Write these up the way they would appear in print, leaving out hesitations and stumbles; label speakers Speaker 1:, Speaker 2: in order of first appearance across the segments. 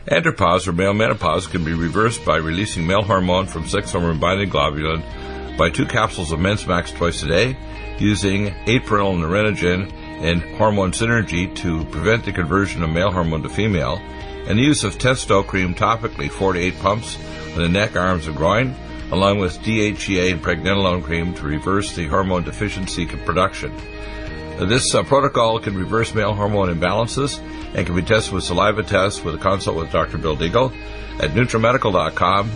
Speaker 1: Andropause or male menopause can be reversed by releasing male hormone from sex hormone binding globulin by 2 capsules of Men's Max twice a day, using 8-perennyl Nerenogen and hormone synergy to prevent the conversion of male hormone to female, and the use of Testo cream topically 4 to 8 pumps on the neck, arms, and groin, along with DHEA and pregnenolone cream to reverse the hormone deficiency production. This protocol can reverse male hormone imbalances and can be tested with saliva tests with a consult with Dr. Bill Deagle at NutriMedical.com,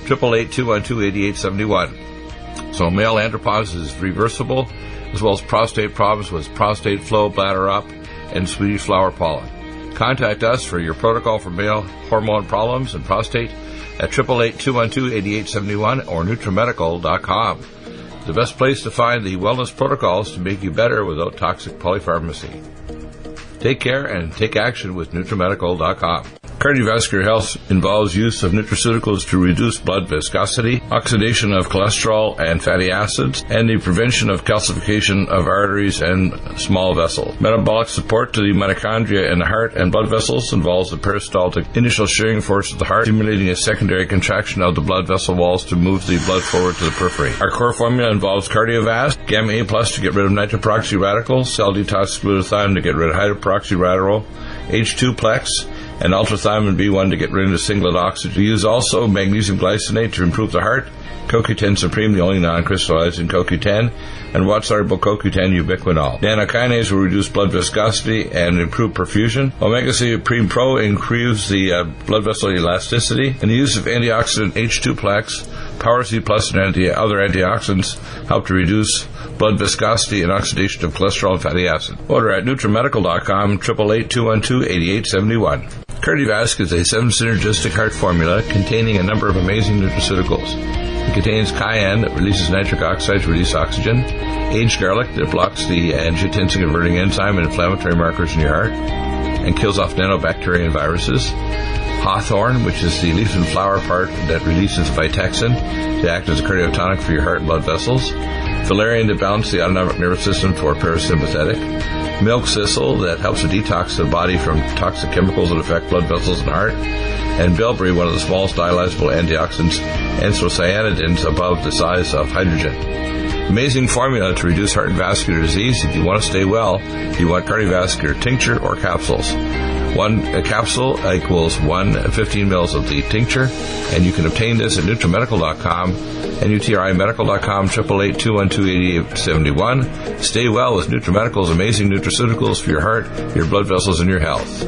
Speaker 1: 888-212-8871. So male andropause is reversible, as well as prostate problems with prostate flow, bladder up, and Swedish flower pollen. Contact us for your protocol for male hormone problems and prostate at 888-212-8871 or NutriMedical.com. The best place to find the wellness protocols to make you better without toxic polypharmacy. Take care and take action with NutriMedical.com. Cardiovascular health involves use of nutraceuticals to reduce blood viscosity, oxidation of cholesterol and fatty acids, and the prevention of calcification of arteries and small vessels. Metabolic support to the mitochondria in the heart and blood vessels involves the peristaltic initial shearing force of the heart, stimulating a secondary contraction of the blood vessel walls to move the blood forward to the periphery. Our core formula involves Cardiovast, Gamma A Plus to get rid of nitroperoxy radicals, cell detox glutathione to get rid of hydroperoxy radical, H2-plex, and ultrathymine B1 to get rid of the singlet oxygen. We use also magnesium glycinate to improve the heart, CoQ10 Supreme, the only non-crystallizing CoQ10, and water-soluble CoQ10 ubiquinol. Nanokinase will reduce blood viscosity and improve perfusion. Omega-3 Supreme Pro improves the blood vessel elasticity, and the use of antioxidant H2-plex, Power C Plus, and other antioxidants help to reduce blood viscosity and oxidation of cholesterol and fatty acid. Order at NutriMedical.com, 888-212-8871. Cardiovasc is a 7-synergistic heart formula containing a number of amazing nutraceuticals. It contains cayenne that releases nitric oxide to release oxygen, aged garlic that blocks the angiotensin-converting enzyme and inflammatory markers in your heart and kills off nanobacteria and viruses, hawthorn, which is the leaf and flower part that releases Vitexin to act as a cardiotonic for your heart and blood vessels, valerian to balance the autonomic nervous system for parasympathetic, milk thistle that helps to detox the body from toxic chemicals that affect blood vessels and heart, and bilberry, one of the smallest dialyzable antioxidants, anthocyanidins above the size of hydrogen. Amazing formula to reduce heart and vascular disease. If you want to stay well, you want cardiovascular tincture or capsules. One capsule equals 15 mils of the tincture, and you can obtain this at NutriMedical.com and NutriMedical.com, 888-212-8871. Stay well with NutriMedical's amazing nutraceuticals for your heart, your blood vessels, and your health.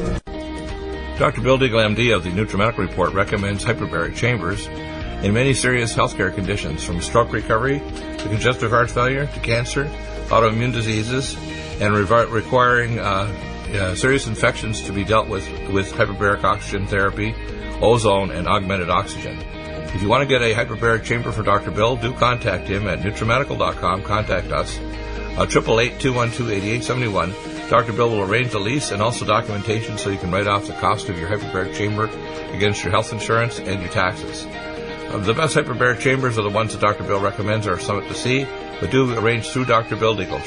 Speaker 1: Dr. Bill Deagle, MD of the NutriMedical Report, recommends hyperbaric chambers in many serious healthcare conditions, from stroke recovery to congestive heart failure to cancer, autoimmune diseases, and requiring serious infections to be dealt with hyperbaric oxygen therapy, ozone, and augmented oxygen. If you want to get a hyperbaric chamber for Dr. Bill, do contact him at NutriMedical.com. Contact us, 888-212-8871. Dr. Bill will arrange the lease and also documentation so you can write off the cost of your hyperbaric chamber against your health insurance and your taxes. The best hyperbaric chambers are the ones that Dr. Bill recommends are Summit to Sea, but do arrange through Dr. Bill Deagle,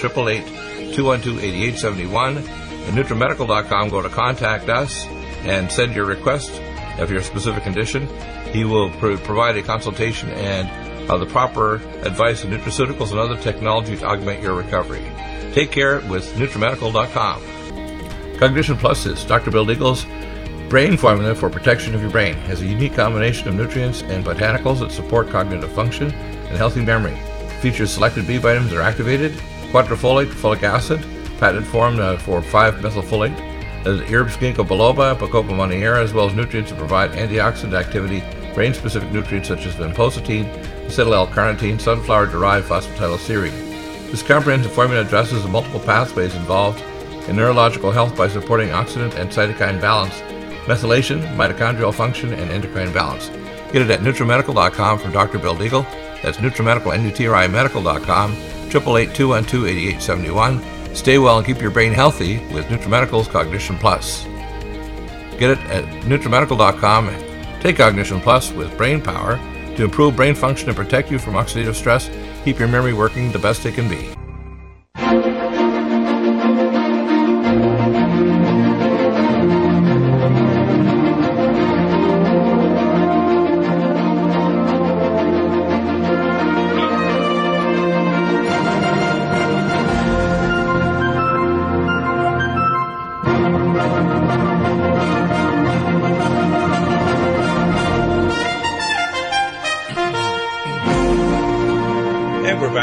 Speaker 1: 888-212-8871. At NutriMedical.com, go to Contact Us and send your request of your specific condition. He will provide a consultation and the proper advice on nutraceuticals and other technology to augment your recovery. Take care with NutriMedical.com. Cognition Plus is Dr. Bill Deagle's brain formula for protection of your brain. It has a unique combination of nutrients and botanicals that support cognitive function and healthy memory. It features selected B vitamins that are activated, quadrifolate, folic acid, patented form for 5-methylfolate, herbs ginkgo biloba, bacopa monnieri, as well as nutrients that provide antioxidant activity, brain-specific nutrients such as vinpocetine, acetyl-L-carnitine, sunflower-derived phosphatidylserine. This comprehensive formula addresses the multiple pathways involved in neurological health by supporting oxidant and cytokine balance, methylation, mitochondrial function, and endocrine balance. Get it at NutriMedical.com from Dr. Bill Deagle. That's NutriMedical, NutriMedical.com, 888-212-8871. Stay well and keep your brain healthy with NutriMedical's Cognition Plus. Get it at NutriMedical.com. Take Cognition Plus with brain power to improve brain function and protect you from oxidative stress. Keep your memory working the best it can be.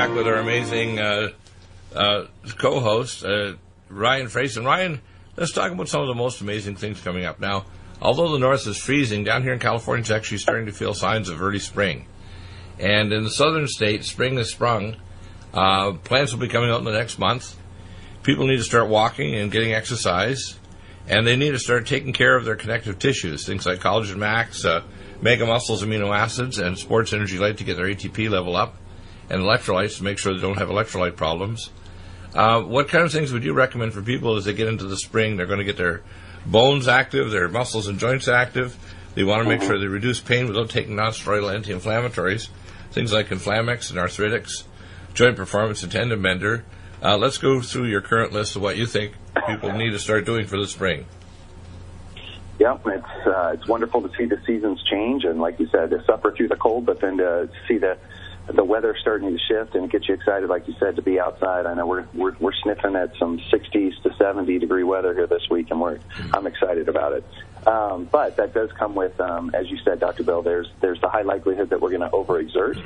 Speaker 1: back with our amazing co-host, Ryan Frayson. Ryan, let's talk about some of the most amazing things coming up. Now, although the north is freezing, down here in California it's actually starting to feel signs of early spring. And in the southern states, spring has sprung. Plants will be coming out in the next month. People need to start walking and getting exercise. And they need to start taking care of their connective tissues, things like Collagen Max, Mega Muscles amino acids, and Sports Energy Light to get their ATP level up, and electrolytes to make sure they don't have electrolyte problems. What kind of things would you recommend for people as they get into the spring? They're going to get their bones active, their muscles and joints active. They want to make sure they reduce pain without taking non-steroidal anti-inflammatories, things like Inflamex and Arthritics, Joint Performance and Tendon Mender. Let's go through your current list of what you think people need to start doing for the spring.
Speaker 2: Yeah, it's wonderful to see the seasons change, and like you said, to suffer through the cold, but then to see the weather starting to shift and get you excited, like you said, to be outside. I know we're sniffing at some 60s to 70 degree weather here this week, and I'm excited about it. But that does come with, as you said, Dr. Bill, there's the high likelihood that we're going to overexert,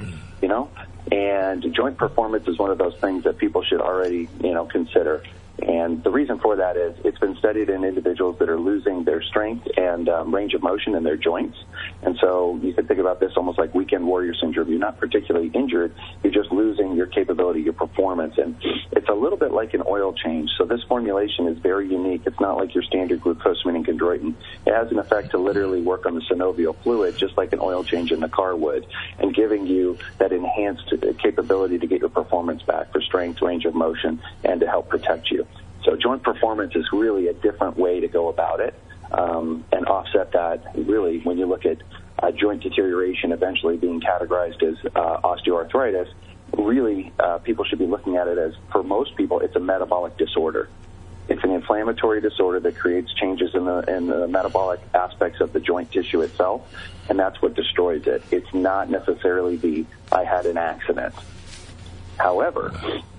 Speaker 2: and joint performance is one of those things that people should already, consider. And the reason for that is it's been studied in individuals that are losing their strength and range of motion in their joints. And so you can think about this almost like weekend warrior syndrome. You're not particularly injured. You're just losing your capability, your performance. And it's a little bit like an oil change. So this formulation is very unique. It's not like your standard glucosamine and chondroitin. It has an effect to literally work on the synovial fluid, just like an oil change in the car would, and giving you that enhanced capability to get your performance back for strength, range of motion, and to help protect you. So joint performance is really a different way to go about it, and offset that really when you look at joint deterioration eventually being categorized as osteoarthritis. Really, people should be looking at it as, for most people, it's a metabolic disorder. It's an inflammatory disorder that creates changes in the metabolic aspects of the joint tissue itself, and that's what destroys it. It's not necessarily I had an accident. However,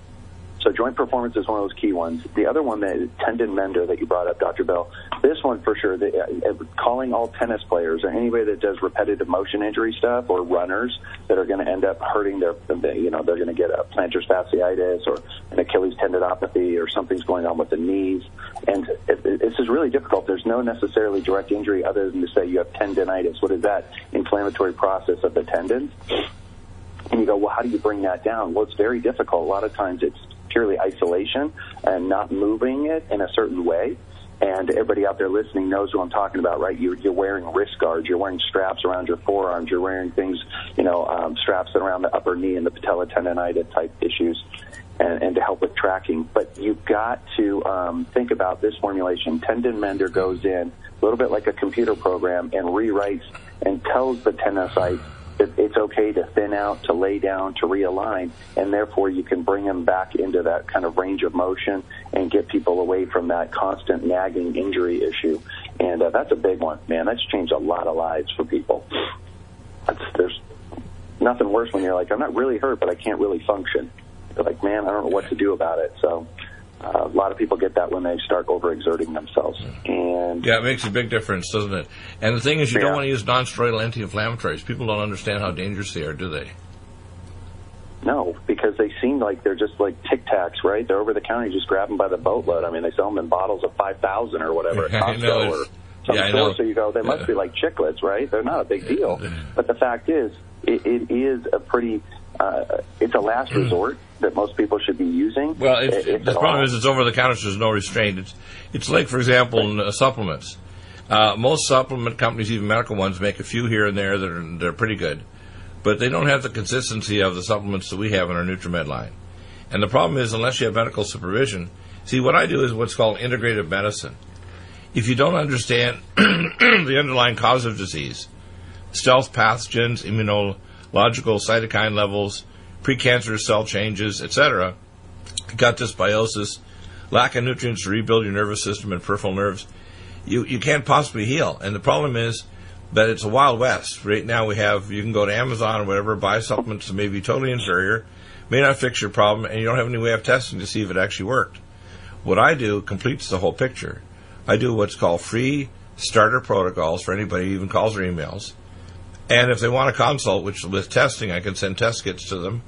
Speaker 2: so joint performance is one of those key ones. The other one, the tendon mender that you brought up, Dr. Bell, this one for sure, calling all tennis players or anybody that does repetitive motion injury stuff, or runners that are going to end up hurting they're going to get a plantar fasciitis or an Achilles tendinopathy, or something's going on with the knees. And this is really difficult. There's no necessarily direct injury other than to say you have tendinitis. What is that? Inflammatory process of the tendons. And you go, well, how do you bring that down? Well, it's very difficult. A lot of times it's purely isolation and not moving it in a certain way. And everybody out there listening knows what I'm talking about, right? You're wearing wrist guards, you're wearing straps around your forearms, you're wearing things, straps around the upper knee and the patella tendonitis type issues, and to help with tracking. But you've got to think about this formulation. Tendon Mender goes in a little bit like a computer program and rewrites and tells the tenocytes it's okay to thin out, to lay down, to realign, and therefore you can bring them back into that kind of range of motion and get people away from that constant nagging injury issue. And that's a big one, man. That's changed a lot of lives for people. There's nothing worse when you're like, I'm not really hurt, but I can't really function. You're like, man, I don't know what to do about it. So a lot of people get that when they start overexerting themselves. And
Speaker 1: yeah, it makes a big difference, doesn't it? And the thing is, you don't want to use non-steroidal anti-inflammatories. People don't understand how dangerous they are, do they?
Speaker 2: No, because they seem like they're just like Tic Tacs, right? They're over the counter, you just grab them by the boatload. I mean, they sell them in bottles of 5,000 or whatever at Costco or some store. So you go, they must be like chiclets, right? They're not a big deal. But the fact is, it is a pretty, it's a last resort that most people should be using.
Speaker 1: Well, the problem is it's over the counter, so there's no restraint. It's like, for example, supplements. Most supplement companies, even medical ones, make a few here and there that are pretty good, but they don't have the consistency of the supplements that we have in our NutriMed line. And the problem is, unless you have medical supervision, see, what I do is what's called integrative medicine. If you don't understand the underlying cause of disease, stealth pathogens, immunological cytokine levels, precancerous cell changes, etc., gut dysbiosis, lack of nutrients to rebuild your nervous system and peripheral nerves, you can't possibly heal. And the problem is that it's a Wild West. Right now you can go to Amazon or whatever, buy supplements that may be totally inferior, may not fix your problem, and you don't have any way of testing to see if it actually worked. What I do completes the whole picture. I do what's called free starter protocols for anybody who even calls or emails. And if they want a consult, which with testing, I can send test kits to them.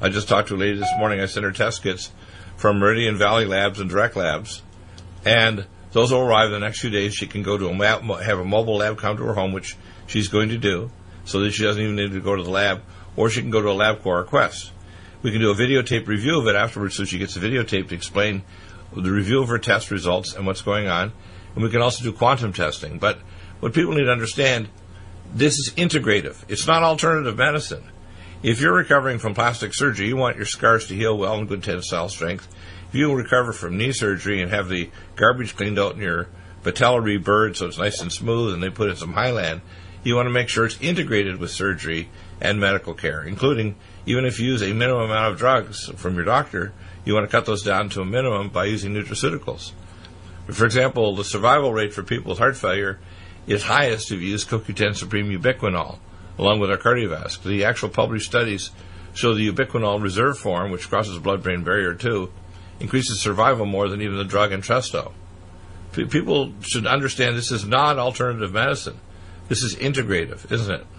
Speaker 1: I just talked to a lady this morning. I sent her test kits from Meridian Valley Labs and Direct Labs, and those will arrive in the next few days. She can go to have a mobile lab come to her home, which she's going to do, so that she doesn't even need to go to the lab, or she can go to a LabCorp request. We can do a videotape review of it afterwards, so she gets a videotape to explain the review of her test results and what's going on. And we can also do quantum testing. But what people need to understand, this is integrative. It's not alternative medicine. If you're recovering from plastic surgery, you want your scars to heal well and good tensile strength. If you recover from knee surgery and have the garbage cleaned out and your patella reburred so it's nice and smooth and they put in some Hyland, you want to make sure it's integrated with surgery and medical care, including even if you use a minimum amount of drugs from your doctor, you want to cut those down to a minimum by using nutraceuticals. For example, the survival rate for people with heart failure is highest if you use CoQ10 Supreme Ubiquinol, along with our Cardiovasc. The actual published studies show the ubiquinol reserve form, which crosses the blood-brain barrier too, increases survival more than even the drug Entresto. People should understand this is not alternative medicine. This is integrative, isn't it?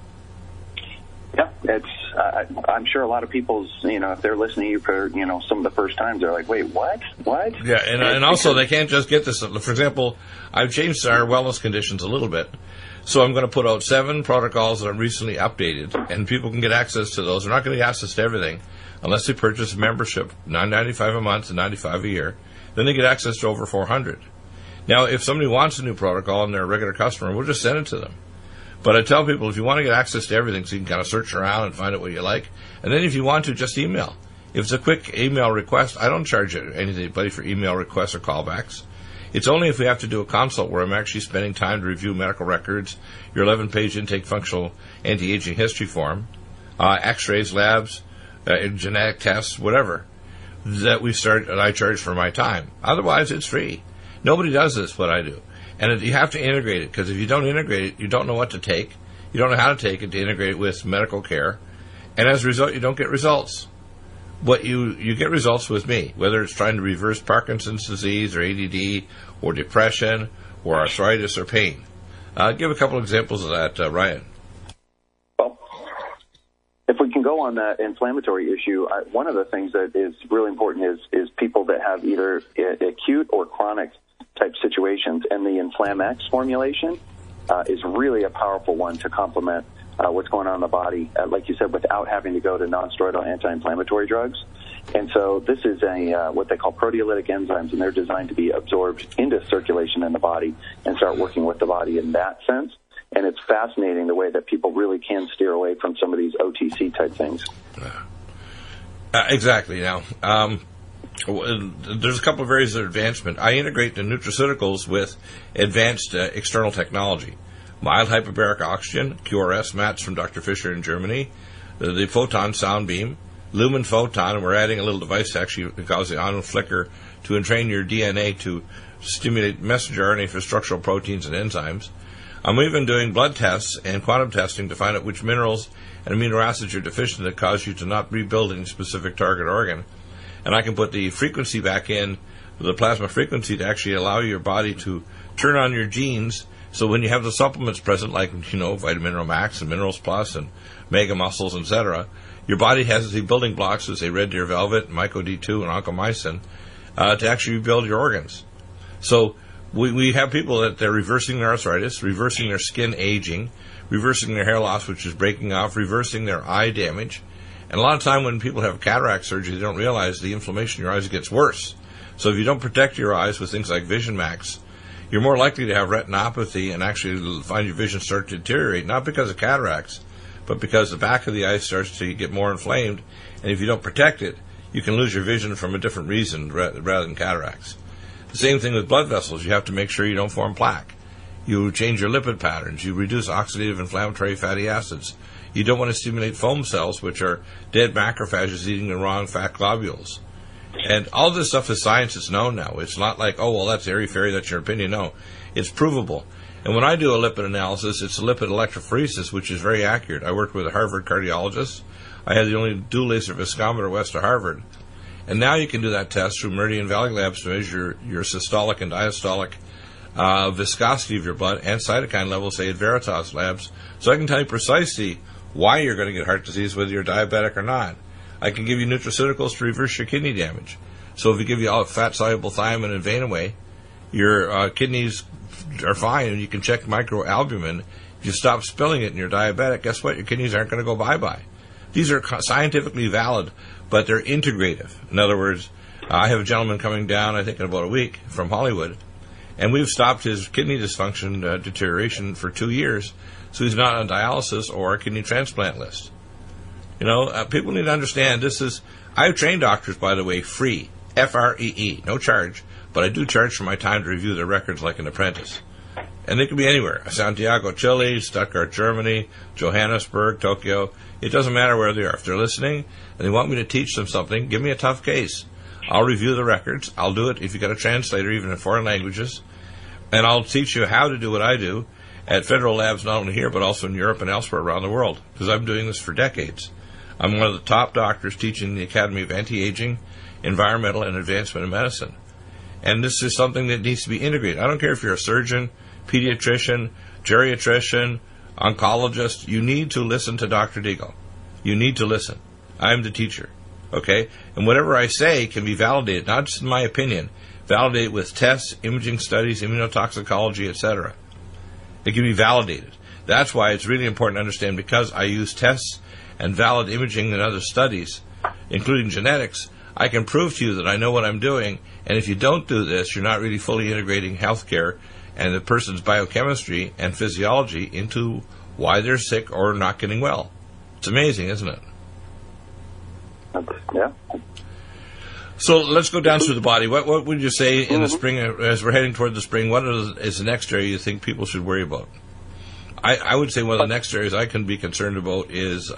Speaker 2: Yeah, it's. I'm sure a lot of people's, if they're listening to you for, some of the first times, they're like, wait, what? What?
Speaker 1: Yeah, and also they can't just get this. For example, I've changed our wellness conditions a little bit. So I'm going to put out 7 protocols that I've recently updated, and people can get access to those. They're not going to get access to everything unless they purchase a membership, $9.95 a month and $95 a year. Then they get access to over 400. Now, if somebody wants a new protocol and they're a regular customer, we'll just send it to them. But I tell people, if you want to get access to everything, so you can kind of search around and find out what you like, and then if you want to, just email. If it's a quick email request, I don't charge anybody for email requests or callbacks. It's only if we have to do a consult where I'm actually spending time to review medical records, your 11-page intake functional anti-aging history form, x-rays, labs, genetic tests, whatever, that I charge for my time. Otherwise, it's free. Nobody does this, what I do. And you have to integrate it, because if you don't integrate it, you don't know what to take. You don't know how to take it to integrate it with medical care. And as a result, you don't get results. What you get results with me, whether it's trying to reverse Parkinson's disease or ADD or depression or arthritis or pain. Give a couple examples of that, Ryan.
Speaker 2: Well, if we can go on that inflammatory issue, one of the things that is really important is people that have either acute or chronic type situations, and the Inflam-X formulation is really a powerful one to complement what's going on in the body, like you said, without having to go to non-steroidal anti-inflammatory drugs. And so this is what they call proteolytic enzymes, and they're designed to be absorbed into circulation in the body and start working with the body in that sense. And it's fascinating the way that people really can steer away from some of these OTC type things.
Speaker 1: Exactly. Now, there's a couple of areas of advancement. I integrate the nutraceuticals with advanced external technology. Mild hyperbaric oxygen, QRS mats from Dr. Fisher in Germany, the photon sound beam, lumen photon, and we're adding a little device to actually cause the on flicker to entrain your DNA to stimulate messenger RNA for structural proteins and enzymes. I'm even doing blood tests and quantum testing to find out which minerals and amino acids you're deficient that cause you to not rebuild any specific target organ. And I can put the frequency back in, the plasma frequency, to actually allow your body to turn on your genes. So when you have the supplements present, like, Vitamin Mineral Max and Minerals Plus and Mega Muscles, etc., your body has the building blocks, as say Red Deer Velvet, Myco D2, and Oncomycin, to actually rebuild your organs. So we have people that they're reversing their arthritis, reversing their skin aging, reversing their hair loss, which is breaking off, reversing their eye damage. And a lot of time when people have cataract surgery, they don't realize the inflammation in your eyes gets worse. So if you don't protect your eyes with things like Vision Max, you're more likely to have retinopathy and actually find your vision start to deteriorate, not because of cataracts, but because the back of the eye starts to get more inflamed. And if you don't protect it, you can lose your vision from a different reason rather than cataracts. The same thing with blood vessels. You have to make sure you don't form plaque. You change your lipid patterns. You reduce oxidative inflammatory fatty acids. You don't want to stimulate foam cells, which are dead macrophages eating the wrong fat globules. And all this stuff is science. It's known now. It's not like, oh, well, that's airy-fairy, that's your opinion. No, it's provable. And when I do a lipid analysis, it's a lipid electrophoresis, which is very accurate. I worked with a Harvard cardiologist. I had the only dual laser viscometer west of Harvard. And now you can do that test through Meridian Valley Labs to measure your systolic and diastolic viscosity of your blood and cytokine levels, say, at Veritas Labs. So I can tell you precisely why you're going to get heart disease, whether you're diabetic or not. I can give you nutraceuticals to reverse your kidney damage. So if you give you all fat-soluble thiamine and Vein-Away, your kidneys are fine, and you can check microalbumin. If you stop spilling it and you're diabetic, guess what? Your kidneys aren't going to go bye-bye. These are scientifically valid, but they're integrative. In other words, I have a gentleman coming down, I think in about a week, from Hollywood, and we've stopped his kidney dysfunction deterioration for 2 years, so he's not on dialysis or a kidney transplant list. People need to understand this is... I've trained doctors, by the way, free, F-R-E-E, no charge, but I do charge for my time to review their records like an apprentice. And they can be anywhere, Santiago, Chile, Stuttgart, Germany, Johannesburg, Tokyo. It doesn't matter where they are. If they're listening and they want me to teach them something, give me a tough case. I'll review the records. I'll do it if you've got a translator, even in foreign languages. And I'll teach you how to do what I do at federal labs, not only here, but also in Europe and elsewhere around the world, because I've been doing this for decades. I'm one of the top doctors teaching the Academy of Anti-Aging, Environmental, and Advancement in Medicine. And this is something that needs to be integrated. I don't care if you're a surgeon, pediatrician, geriatrician, oncologist. You need to listen to Dr. Deagle. You need to listen. I'm the teacher. Okay? And whatever I say can be validated, not just in my opinion, validated with tests, imaging studies, immunotoxicology, etc. It can be validated. That's why it's really important to understand, because I use tests and valid imaging and other studies, including genetics, I can prove to you that I know what I'm doing, and if you don't do this, you're not really fully integrating healthcare and the person's biochemistry and physiology into why they're sick or not getting well. It's amazing, isn't it?
Speaker 2: Yeah.
Speaker 1: So let's go down through the body. What would you say in the spring, as we're heading toward the spring, what is the next area you think people should worry about? I would say one of the next areas I can be concerned about is,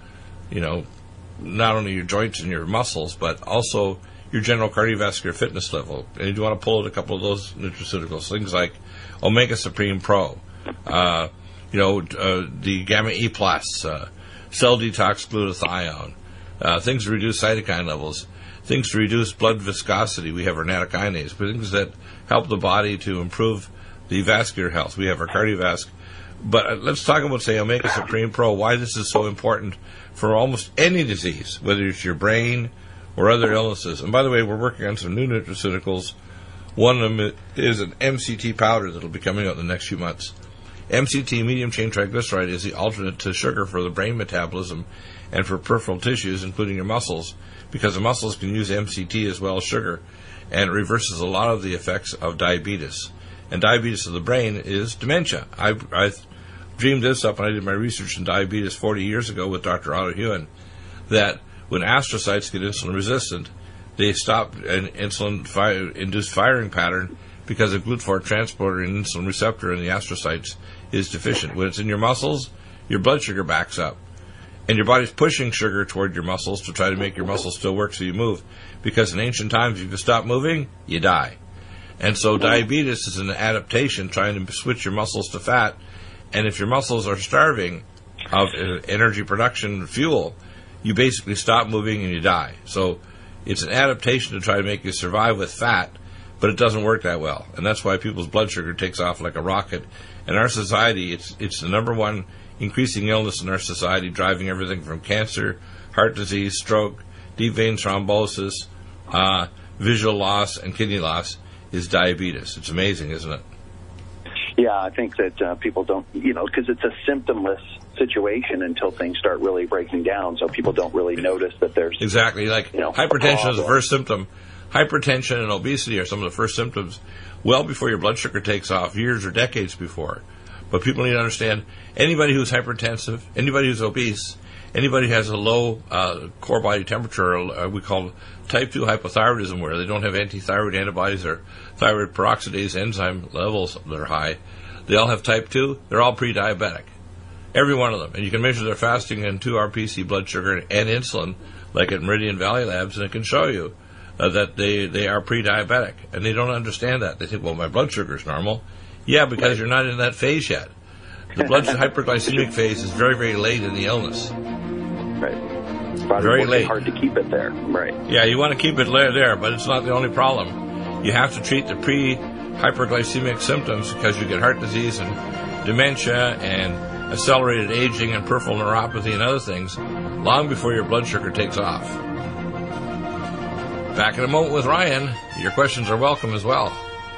Speaker 1: not only your joints and your muscles, but also your general cardiovascular fitness level. And you want to pull out a couple of those nutraceuticals, things like Omega Supreme Pro, the Gamma E+, Cell Detox Glutathione, things to reduce cytokine levels, things to reduce blood viscosity. We have our nattokinase, things that help the body to improve the vascular health. We have our cardiovasc. But let's talk about, say, Omega Supreme Pro, why this is so important for almost any disease, whether it's your brain or other illnesses. And by the way, we're working on some new nutraceuticals. One of them is an MCT powder that will be coming out in the next few months. MCT, medium chain triglyceride, is the alternate to sugar for the brain metabolism and for peripheral tissues, including your muscles, because the muscles can use MCT as well as sugar, and it reverses a lot of the effects of diabetes. And diabetes of the brain is dementia. I dreamed this up when I did my research in diabetes 40 years ago with Dr. Otto Hewen, that when astrocytes get insulin resistant, they stop an insulin-induced firing pattern because the GLUT4 transporter and insulin receptor in the astrocytes is deficient. When it's in your muscles, your blood sugar backs up. And your body's pushing sugar toward your muscles to try to make your muscles still work so you move. Because in ancient times, if you stop moving, you die. And so diabetes is an adaptation trying to switch your muscles to fat. And if your muscles are starving of energy production fuel, you basically stop moving and you die. So it's an adaptation to try to make you survive with fat, but it doesn't work that well. And that's why people's blood sugar takes off like a rocket. In our society, it's the number one increasing illness in our society, driving everything from cancer, heart disease, stroke, deep vein thrombosis, visual loss, and kidney loss is diabetes. It's amazing, isn't it?
Speaker 2: Yeah, I think that people don't, because it's a symptomless situation until things start really breaking down, so people don't really notice that there's... Exactly,
Speaker 1: hypertension is the first symptom. Hypertension and obesity are some of the first symptoms well before your blood sugar takes off, years or decades before. But people need to understand, anybody who's hypertensive, anybody who's obese, anybody who has a low core body temperature, we call type 2 hypothyroidism, where they don't have anti-thyroid antibodies or thyroid peroxidase enzyme levels that are high, they all have type 2, they're all pre-diabetic. Every one of them. And you can measure their fasting and 2-RPC blood sugar and insulin, like at Meridian Valley Labs, and it can show you that they are pre-diabetic. And they don't understand that. They think, well, my blood sugar is normal. Yeah, because you're not in that phase yet. The blood hyperglycemic phase is very, very late in the illness.
Speaker 2: Right. It's
Speaker 1: very late.
Speaker 2: Hard to keep it there. Right.
Speaker 1: Yeah, you want to keep it there, but it's not the only problem. You have to treat the pre-hyperglycemic symptoms because you get heart disease and dementia and accelerated aging and peripheral neuropathy and other things long before your blood sugar takes off. Back in a moment with Ryan. Your questions are welcome as well.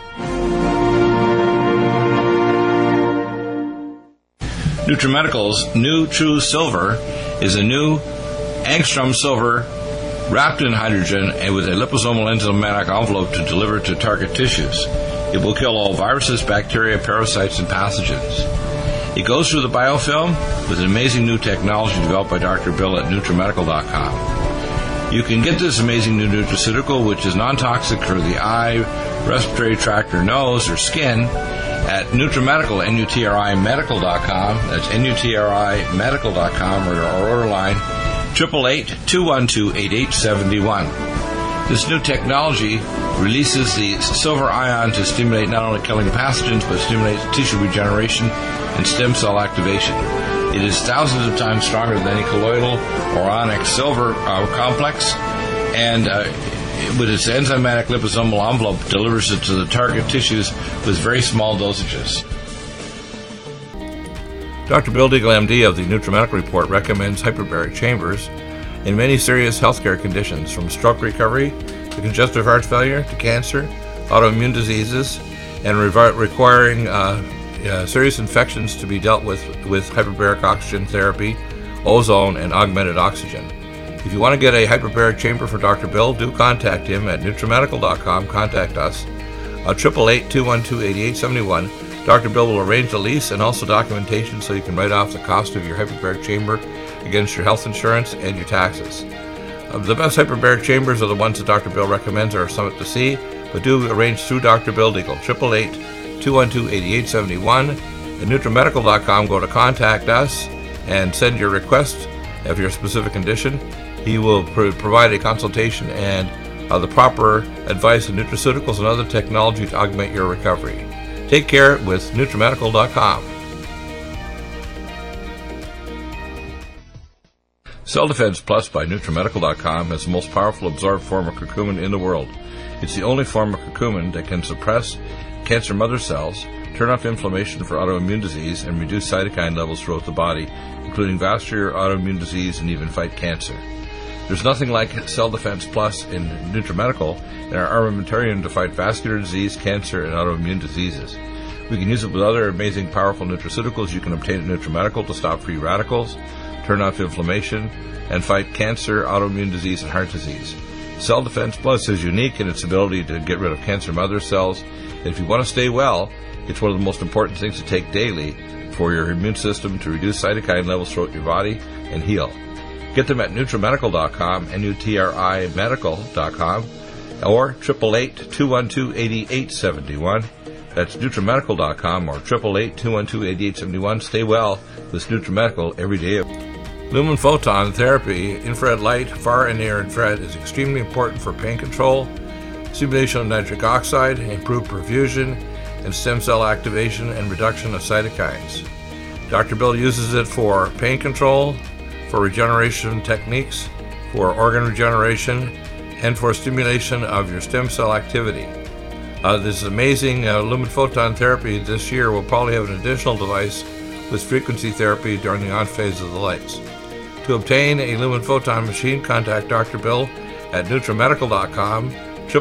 Speaker 1: NutriMedical's new True Silver is a new angstrom silver wrapped in hydrogen and with a liposomal enzymatic envelope to deliver to target tissues. It will kill all viruses, bacteria, parasites, and pathogens. It goes through the biofilm with an amazing new technology developed by Dr. Bill at NutriMedical.com. You can get this amazing new nutraceutical, which is non-toxic for the eye, respiratory tract, or nose, or skin, at NutriMedical, NutriMedical.com. That's NutriMedical.com, or our order line, 888-212-8871. This new technology releases the silver ion to stimulate not only killing pathogens, but stimulates tissue regeneration and stem cell activation. It is thousands of times stronger than any colloidal or ionic silver complex, and with its enzymatic liposomal envelope, delivers it to the target tissues with very small dosages. Dr. Bill Deagle, MD of the NutriMedical Report, recommends hyperbaric chambers in many serious healthcare conditions, from stroke recovery to congestive heart failure to cancer, autoimmune diseases, and requiring serious infections to be dealt with hyperbaric oxygen therapy, ozone, and augmented oxygen. If you want to get a hyperbaric chamber for Dr. Bill, do contact him at NutriMedical.com. Contact us at 888-212-8871. Dr. Bill will arrange the lease and also documentation so you can write off the cost of your hyperbaric chamber against your health insurance and your taxes. The best hyperbaric chambers are the ones that Dr. Bill recommends are Summit to See, but do arrange through Dr. Bill Deagle. 888-212-8871. At NutriMedical.com, go to Contact Us and send your request of your specific condition. He will provide a consultation and the proper advice on nutraceuticals and other technology to augment your recovery. Take care with NutriMedical.com. Cell Defense Plus by NutriMedical.com has the most powerful absorbed form of curcumin in the world. It's the only form of curcumin that can suppress cancer mother cells, turn off inflammation for autoimmune disease, and reduce cytokine levels throughout the body, including vascular, autoimmune disease, and even fight cancer. There's nothing like Cell Defense Plus in NutriMedical and our armamentarium to fight vascular disease, cancer, and autoimmune diseases. We can use it with other amazing, powerful nutraceuticals you can obtain at NutriMedical to stop free radicals, turn off inflammation, and fight cancer, autoimmune disease, and heart disease. Cell Defense Plus is unique in its ability to get rid of cancer mother cells. And if you want to stay well, it's one of the most important things to take daily for your immune system to reduce cytokine levels throughout your body and heal. Get them at NutriMedical.com, NutriMedical.com, or 888-212-8871. That's NutriMedical.com or 888-212-8871. Stay well with NutriMedical every day. Lumen photon therapy, infrared light, far and near infrared, is extremely important for pain control, stimulation of nitric oxide, improved perfusion, and stem cell activation and reduction of cytokines. Dr. Bill uses it for pain control, for regeneration techniques, for organ regeneration, and for stimulation of your stem cell activity. This amazing lumen photon therapy this year will probably have an additional device with frequency therapy during the on phase of the lights. To obtain a lumen photon machine, contact Dr. Bill at NutriMedical.com,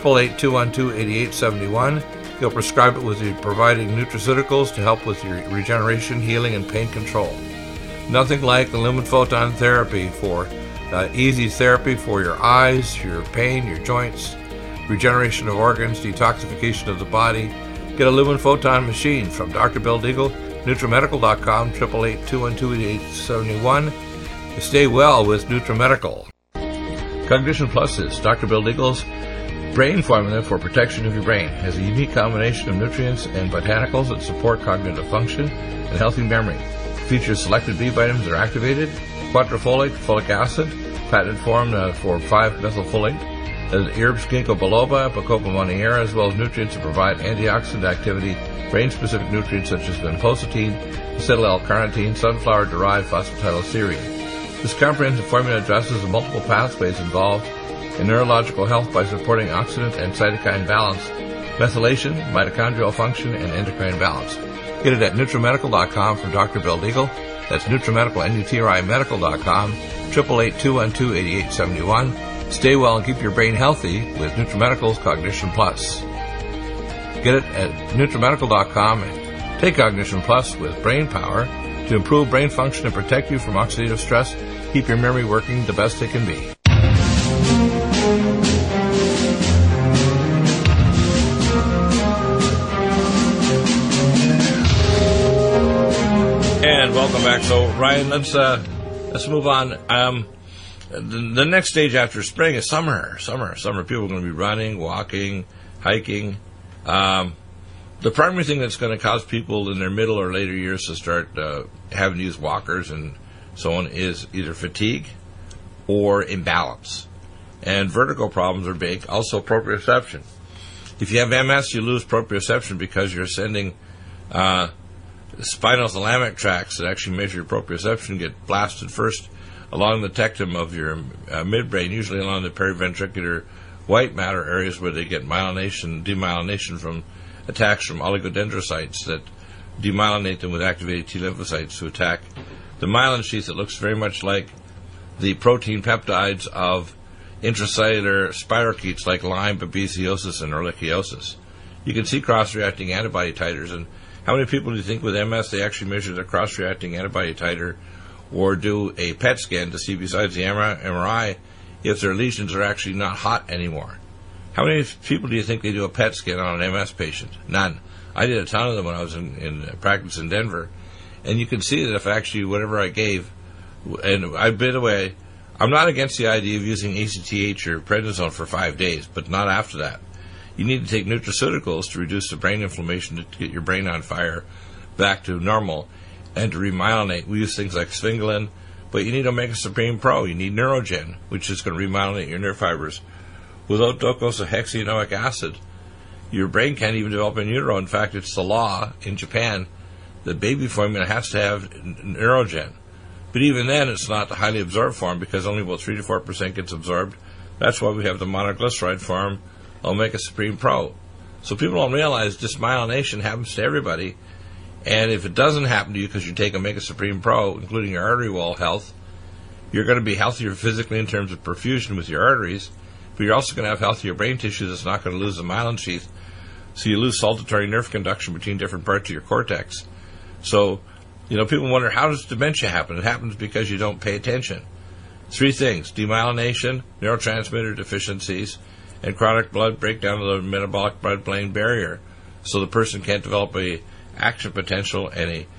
Speaker 1: 888-212-8871. He'll prescribe it with you providing nutraceuticals to help with your regeneration, healing, and pain control. Nothing like the lumen photon therapy for easy therapy for your eyes, your pain, your joints, regeneration of organs, detoxification of the body. Get a lumen photon machine from Dr. Bill Deagle, NutriMedical.com, 888-212-8871. Stay well with NutriMedical. Cognition Plus is Dr. Bill Deagle's brain formula for protection of your brain. It has a unique combination of nutrients and botanicals that support cognitive function and healthy memory. It features selected B vitamins that are activated, quadrifolate, folic acid, patented form for 5-methylfolate, herbs ginkgo biloba, bacopa monnieri, as well as nutrients that provide antioxidant activity, brain-specific nutrients such as vinpocetine, acetyl-L-carnitine, sunflower-derived phosphatidylserine. This comprehensive formula addresses the multiple pathways involved in neurological health by supporting oxidant and cytokine balance, methylation, mitochondrial function, and endocrine balance. Get it at NutriMedical.com from Dr. Bill Deagle. That's NutriMedical, NUTRIMedical.com, 888-212-8871. Stay well and keep your brain healthy with NutriMedical's Cognition Plus. Get it at NutriMedical.com and take Cognition Plus with brain power to improve brain function and protect you from oxidative stress. Keep your memory working the best it can be. And welcome back. So, Ryan, let's move on. The next stage after spring is summer. People are going to be running, walking, hiking. The primary thing that's going to cause people in their middle or later years to start having to use walkers and so on is either fatigue or imbalance. And vertigo problems are big. Also, proprioception. If you have MS, you lose proprioception because you're sending spinal thalamic tracts that actually measure your proprioception get blasted first along the tectum of your midbrain, usually along the periventricular white matter areas where they get demyelination from attacks from oligodendrocytes that demyelinate them with activated T lymphocytes to attack the myelin sheath. That looks very much like the protein peptides of intracellular spirochetes like Lyme, babesiosis, and ehrlichiosis. You can see cross-reacting antibody titers. And how many people do you think with MS they actually measure their cross-reacting antibody titer or do a PET scan to see, besides the MRI, if their lesions are actually not hot anymore? How many people do you think they do a PET scan on an MS patient? None. I did a ton of them when I was in practice in Denver. And you can see that if actually whatever I gave, and by the way, I'm not against the idea of using ACTH or prednisone for 5 days, but not after that. You need to take nutraceuticals to reduce the brain inflammation to get your brain on fire back to normal and to remyelinate. We use things like sphingolin, but you need Omega Supreme Pro. You need Neurogen, which is going to remyelinate your nerve fibers. Without docosahexaenoic acid, your brain can't even develop in utero. In fact, it's the law in Japan that baby formula has to have Neurogen. But even then, it's not the highly absorbed form because only about 3 to 4% gets absorbed. That's why we have the monoglyceride form, Omega Supreme Pro. So people don't realize dysmyelination happens to everybody. And if it doesn't happen to you because you take Omega Supreme Pro, including your artery wall health, you're going to be healthier physically in terms of perfusion with your arteries, but you're also going to have healthier brain tissue that's not going to lose the myelin sheath. So you lose saltatory nerve conduction between different parts of your cortex. So, people wonder, how does dementia happen? It happens because you don't pay attention. 3 things: demyelination, neurotransmitter deficiencies, and chronic blood breakdown of the metabolic blood-brain barrier. So the person can't develop a action potential and a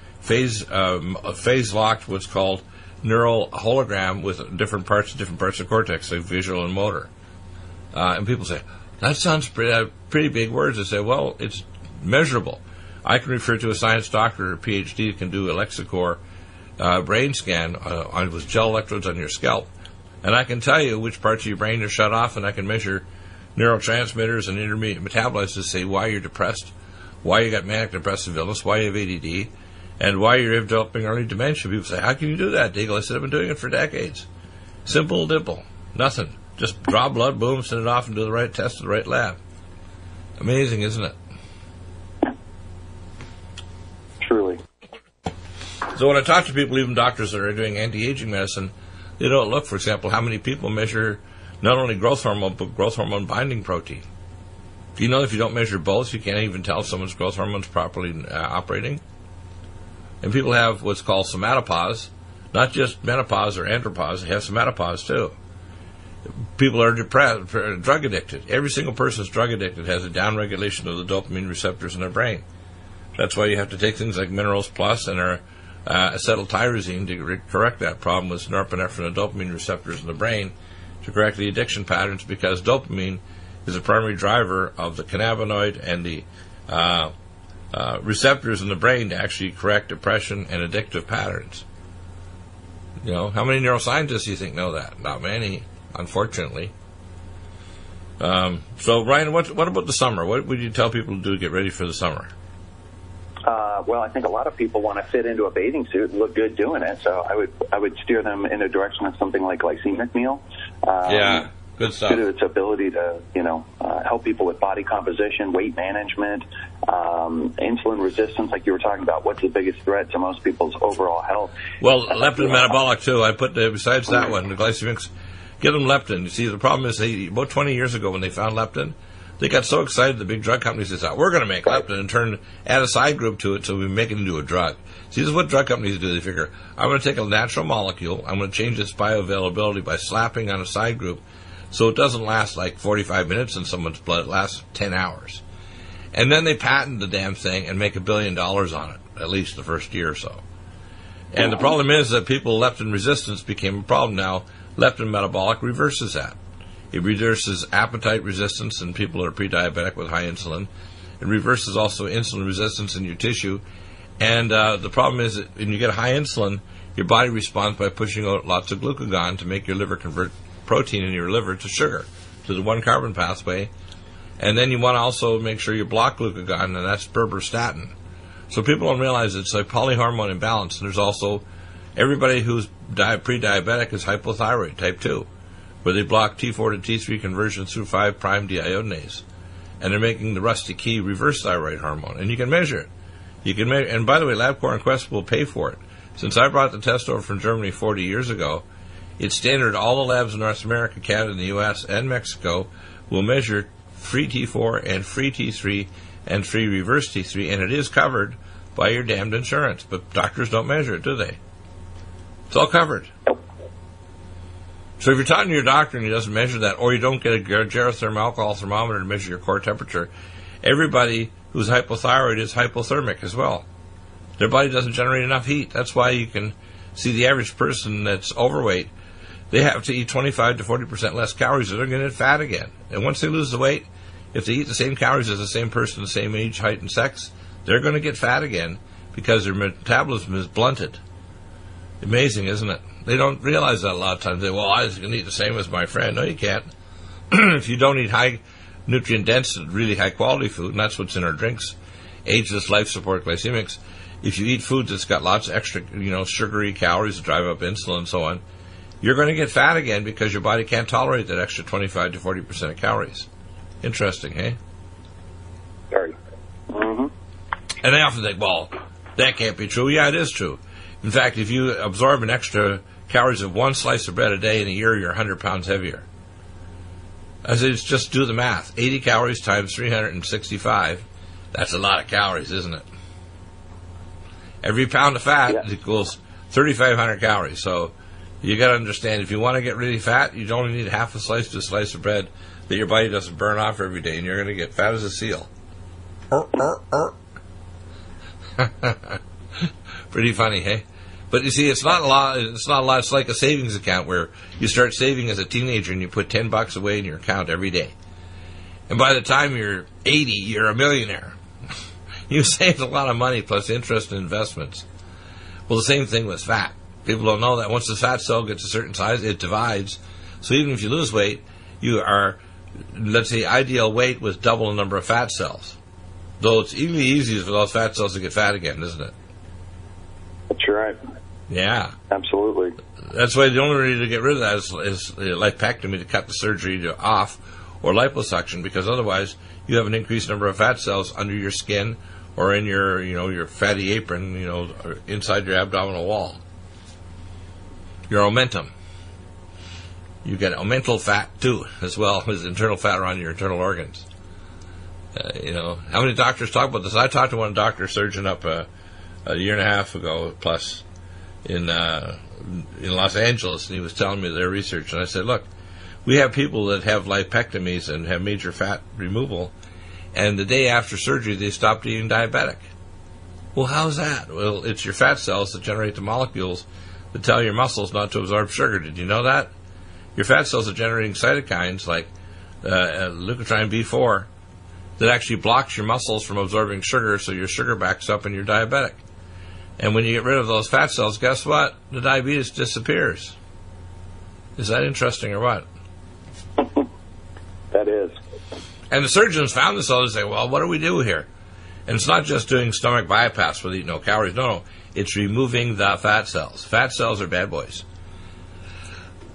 Speaker 1: phase-locked, what's called neural hologram with different parts of cortex, like visual and motor. And people say, that sounds pretty big words. I say, well, it's measurable. I can refer to a science doctor or PhD that can do a Lexicor brain scan with gel electrodes on your scalp, and I can tell you which parts of your brain are shut off, and I can measure neurotransmitters and intermediate metabolites to say why you're depressed, why you got manic depressive illness, why you have ADD, and why you're developing early dementia. People say, how can you do that, Deagle? I said, I've been doing it for decades. Simple, dimple, nothing. Just draw blood, boom, send it off, and do the right test at the right lab. Amazing, isn't it?
Speaker 2: Truly.
Speaker 1: So when I talk to people, even doctors that are doing anti-aging medicine, they don't look, for example, how many people measure not only growth hormone, but growth hormone binding protein. Do you know if you don't measure both, you can't even tell if someone's growth hormone's properly operating? And people have what's called somatopause, not just menopause or andropause, they have somatopause too. People are depressed, drug addicted. Every single person that's drug addicted has a downregulation of the dopamine receptors in their brain. That's why you have to take things like Minerals Plus and acetyltyrosine to correct that problem with norepinephrine and dopamine receptors in the brain to correct the addiction patterns, because dopamine is a primary driver of the cannabinoid and the receptors in the brain to actually correct depression and addictive patterns. How many neuroscientists do you think know that? Not many, unfortunately. So, Ryan, what about the summer? What would you tell people to do to get ready for the summer?
Speaker 2: Well, I think a lot of people want to fit into a bathing suit and look good doing it. So I would steer them in the direction of something like glycemic meal.
Speaker 1: Yeah, good stuff.
Speaker 2: Due to its ability to, help people with body composition, weight management, insulin resistance, like you were talking about. What's the biggest threat to most people's overall health?
Speaker 1: Well, leptin metabolic too. I put besides that one, the glycemics. Give them leptin. You see, the problem is about 20 years ago when they found leptin, they got so excited, the big drug companies, they thought, we're going to make leptin and add a side group to it so we make it into a drug. See, this is what drug companies do. They figure, I'm going to take a natural molecule, I'm going to change its bioavailability by slapping on a side group so it doesn't last like 45 minutes in someone's blood, it lasts 10 hours. And then they patent the damn thing and make $1 billion on it, at least the first year or so. And the problem is that leptin resistance became a problem now. Leptin metabolic reverses that. It reverses appetite resistance in people who are pre-diabetic with high insulin. It reverses also insulin resistance in your tissue. And the problem is that when you get high insulin, your body responds by pushing out lots of glucagon to make your liver convert protein in your liver to sugar, to the one-carbon pathway. And then you want to also make sure you block glucagon, and that's berberstatin. So people don't realize it's a polyhormone imbalance. And there's also everybody who's pre-diabetic is hypothyroid type 2, where they block T4 to T3 conversion through 5'-deiodinase. And they're making the rusty key reverse thyroid hormone. And you can measure it. And by the way, LabCorp and Quest will pay for it. Since I brought the test over from Germany 40 years ago, it's standard. All the labs in North America, Canada, the U.S., and Mexico will measure free T4 and free T3 and free reverse T3, and it is covered by your damned insurance. But doctors don't measure it, do they? It's all covered. So if you're talking to your doctor and he doesn't measure that, or you don't get a gerotherm alcohol thermometer to measure your core temperature, everybody who's hypothyroid is hypothermic as well. Their body doesn't generate enough heat. That's why you can see the average person that's overweight, they have to eat 25 to 40% less calories or they're going to get fat again. And once they lose the weight, if they eat the same calories as the same person, the same age, height, and sex, they're going to get fat again because their metabolism is blunted. Amazing, isn't it? They don't realize that a lot of times. They say, well, I was going to eat the same as my friend. No, you can't. If you don't eat high nutrient dense, really high quality food, and that's what's in our drinks, ageless life support glycemics, if you eat food that's got lots of extra, sugary calories that drive up insulin and so on, you're going to get fat again because your body can't tolerate that extra 25 to 40% of calories. Interesting, hey?
Speaker 2: Very. Mm-hmm.
Speaker 1: And they often think, well, that can't be true. Yeah, it is true. In fact, if you absorb an extra calories of one slice of bread a day in a year, you're 100 pounds heavier. I say, just do the math. 80 calories times 365, that's a lot of calories, isn't it? Every pound of fat equals 3,500 calories. So you got to understand, if you want to get really fat, you only need half a slice to a slice of bread that your body doesn't burn off every day, and you're going to get fat as a seal. Pretty funny, hey? But you see, it's not a lot. It's not a lot. It's like a savings account where you start saving as a teenager and you put $10 away in your account every day, and by the time you're 80, you're a millionaire. You saved a lot of money plus interest and investments. Well, the same thing with fat. People don't know that once the fat cell gets a certain size, it divides. So even if you lose weight, you are, let's say, ideal weight with double the number of fat cells. Though it's really easy for those fat cells to get fat again, isn't it?
Speaker 2: That's right.
Speaker 1: Yeah.
Speaker 2: Absolutely.
Speaker 1: That's why the only way to get rid of that is lipectomy, to cut the surgery off, or liposuction, because otherwise you have an increased number of fat cells under your skin or in your, your fatty apron, or inside your abdominal wall. Your omentum. You get omental fat too, as well as internal fat around your internal organs. How many doctors talk about this? I talked to one doctor surgeon up a year and a half ago plus in Los Angeles, and he was telling me their research, and I said, look, we have people that have lipectomies and have major fat removal, and the day after surgery they stopped being diabetic. Well, how's that? Well, it's your fat cells that generate the molecules that tell your muscles not to absorb sugar. Did you know that? Your fat cells are generating cytokines like leukotriene B4 that actually blocks your muscles from absorbing sugar, so your sugar backs up and you're diabetic. And when you get rid of those fat cells, guess what? The diabetes disappears. Is that interesting or what?
Speaker 2: That is.
Speaker 1: And the surgeons found this all. They say, well, what do we do here? And it's not just doing stomach bypass with eating no calories. No. It's removing the fat cells. Fat cells are bad boys.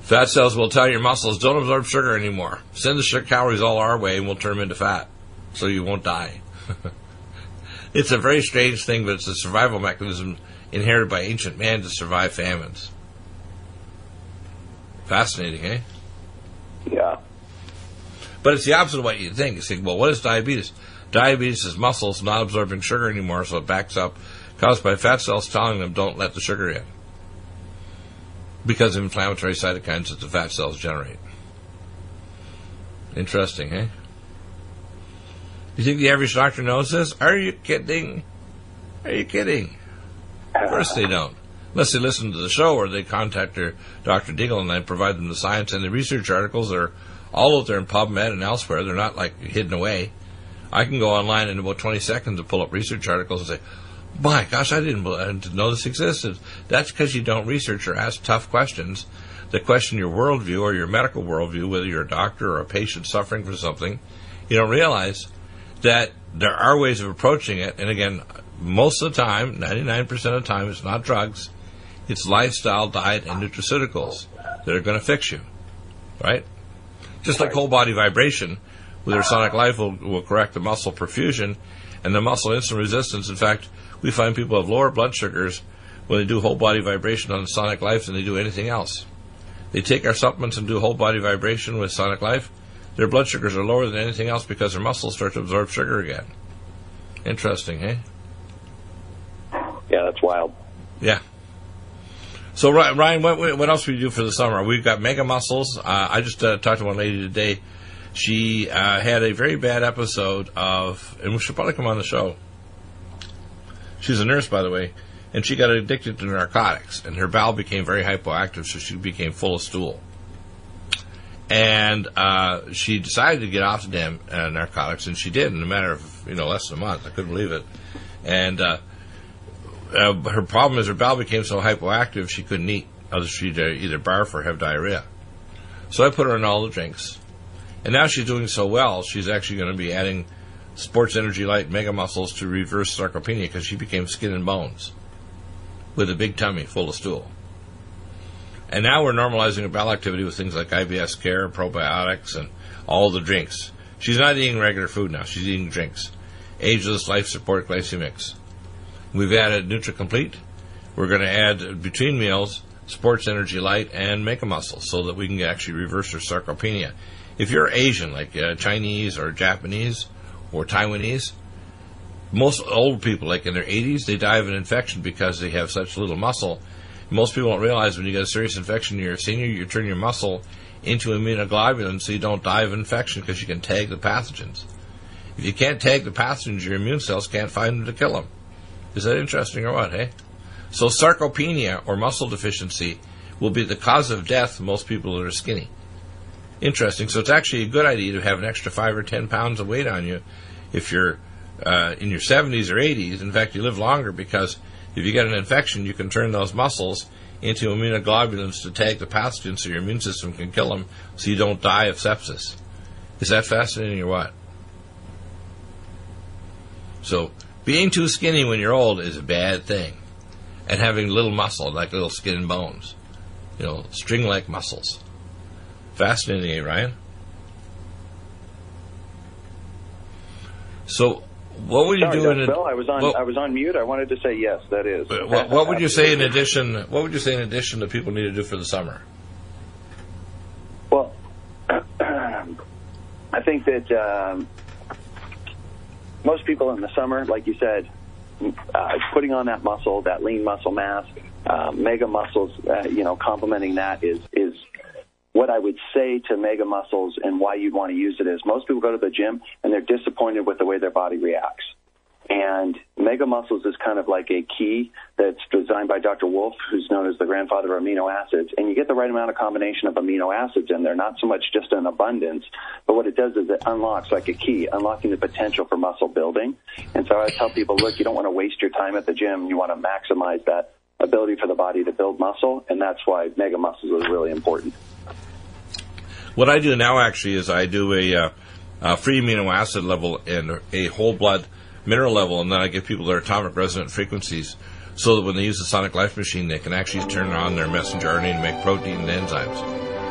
Speaker 1: Fat cells will tell your muscles, don't absorb sugar anymore. Send the sugar calories all our way and we'll turn them into fat so you won't die. It's a very strange thing, but it's a survival mechanism inherited by ancient man to survive famines. Fascinating, eh?
Speaker 2: Yeah.
Speaker 1: But it's the opposite of what you think. You think, well, what is diabetes? Diabetes is muscles not absorbing sugar anymore, so it backs up, caused by fat cells telling them don't let the sugar in. Because of inflammatory cytokines that the fat cells generate. Interesting, eh? You think the average doctor knows this? Are you kidding? Are you kidding? Of course they don't. Unless they listen to the show or they contact their Dr. Deagle and I provide them the science and the research articles. They're all out there in PubMed and elsewhere. They're not like hidden away. I can go online in about 20 seconds and pull up research articles and say, my gosh, I didn't know this existed. That's because you don't research or ask tough questions that question your worldview or your medical worldview, whether you're a doctor or a patient suffering from something. You don't realize that there are ways of approaching it. And again, most of the time, 99% of the time, it's not drugs. It's lifestyle, diet, and nutraceuticals that are going to fix you, right? Just like whole body vibration, with their Sonic Life will correct the muscle perfusion and the muscle insulin resistance. In fact, we find people have lower blood sugars when they do whole body vibration on Sonic Life than they do anything else. They take our supplements and do whole body vibration with Sonic Life. Their blood sugars are lower than anything else because their muscles start to absorb sugar again. Interesting, eh?
Speaker 2: Yeah, that's wild.
Speaker 1: Yeah. So, Ryan, what else will you do for the summer? We've got Mega Muscles. I just talked to one lady today. She had a very bad episode of, and we should probably come on the show. She's a nurse, by the way, and she got addicted to narcotics, and her bowel became very hypoactive, so she became full of stool. And she decided to get off the damn narcotics, and she did in a matter of less than a month. I couldn't believe it. And her problem is her bowel became so hypoactive she couldn't eat. She'd either barf or have diarrhea. So I put her on all the drinks. And now she's doing so well, she's actually going to be adding Sports Energy Light Mega Muscles to reverse sarcopenia because she became skin and bones with a big tummy full of stool. And now we're normalizing her bowel activity with things like IBS Care, probiotics, and all the drinks. She's not eating regular food now. She's eating drinks. Ageless Life Support Glycemix. We've added NutriComplete. We're going to add, between meals, Sports Energy Light and Mega Muscles so that we can actually reverse her sarcopenia. If you're Asian, like Chinese or Japanese or Taiwanese, most old people, like in their 80s, they die of an infection because they have such little muscle. Most people don't realize when you get a serious infection, you're a senior, you turn your muscle into immunoglobulin so you don't die of infection because you can tag the pathogens. If you can't tag the pathogens, your immune cells can't find them to kill them. Is that interesting or what, hey? So sarcopenia, or muscle deficiency, will be the cause of death for most people that are skinny. Interesting. So it's actually a good idea to have an extra 5 or 10 pounds of weight on you if you're in your 70s or 80s. In fact, you live longer because if you get an infection, you can turn those muscles into immunoglobulins to tag the pathogens so your immune system can kill them so you don't die of sepsis. Is that fascinating or what? So being too skinny when you're old is a bad thing. And having little muscle, like little skin and bones. String-like muscles. Fascinating, eh, Ryan? So, what would you do in
Speaker 2: Bill, I was on mute. I wanted to say yes. That is.
Speaker 1: What would you say in addition? What would you say in addition that people need to do for the summer?
Speaker 2: Well, I think that most people in the summer, like you said, putting on that muscle, that lean muscle mass, Mega Muscles, complementing that is what I would say to Mega Muscles and why you'd want to use it is most people go to the gym and they're disappointed with the way their body reacts. And Mega Muscles is kind of like a key that's designed by Dr. Wolf, who's known as the grandfather of amino acids. And you get the right amount of combination of amino acids in there, not so much just an abundance, but what it does is it unlocks like a key, unlocking the potential for muscle building. And so I tell people, look, you don't want to waste your time at the gym. You want to maximize that ability for the body to build muscle, and that's why Mega Muscles is really important.
Speaker 1: What I do now actually is I do a free amino acid level and a whole blood mineral level, and then I give people their atomic resonant frequencies so that when they use the Sonic Life machine, they can actually turn on their messenger RNA to make protein and enzymes.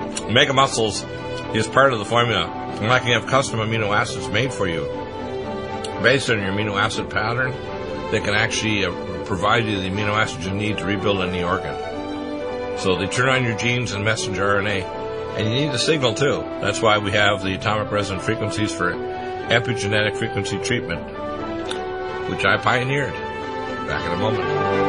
Speaker 1: Mega Muscles is part of the formula, and I can have custom amino acids made for you based on your amino acid pattern that can actually provide you the amino acids you need to rebuild any organ. So they turn on your genes and messenger RNA, and you need the signal too. That's why we have the atomic resonant frequencies for epigenetic frequency treatment, which I pioneered. Back in a moment.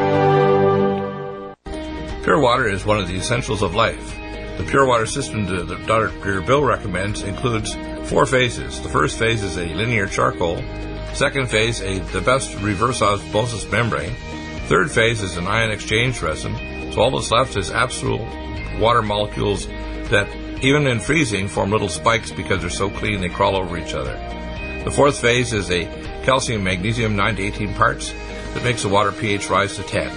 Speaker 1: Pure water is one of the essentials of life. The pure water system that Dr. Bill recommends includes 4 phases. The first phase is a linear charcoal. Second phase, the best reverse osmosis membrane. Third phase is an ion exchange resin. So all that's left is absolute water molecules that, even in freezing, form little spikes because they're so clean they crawl over each other. The fourth phase is a calcium-magnesium 9 to 18 parts that makes the water pH rise to 10.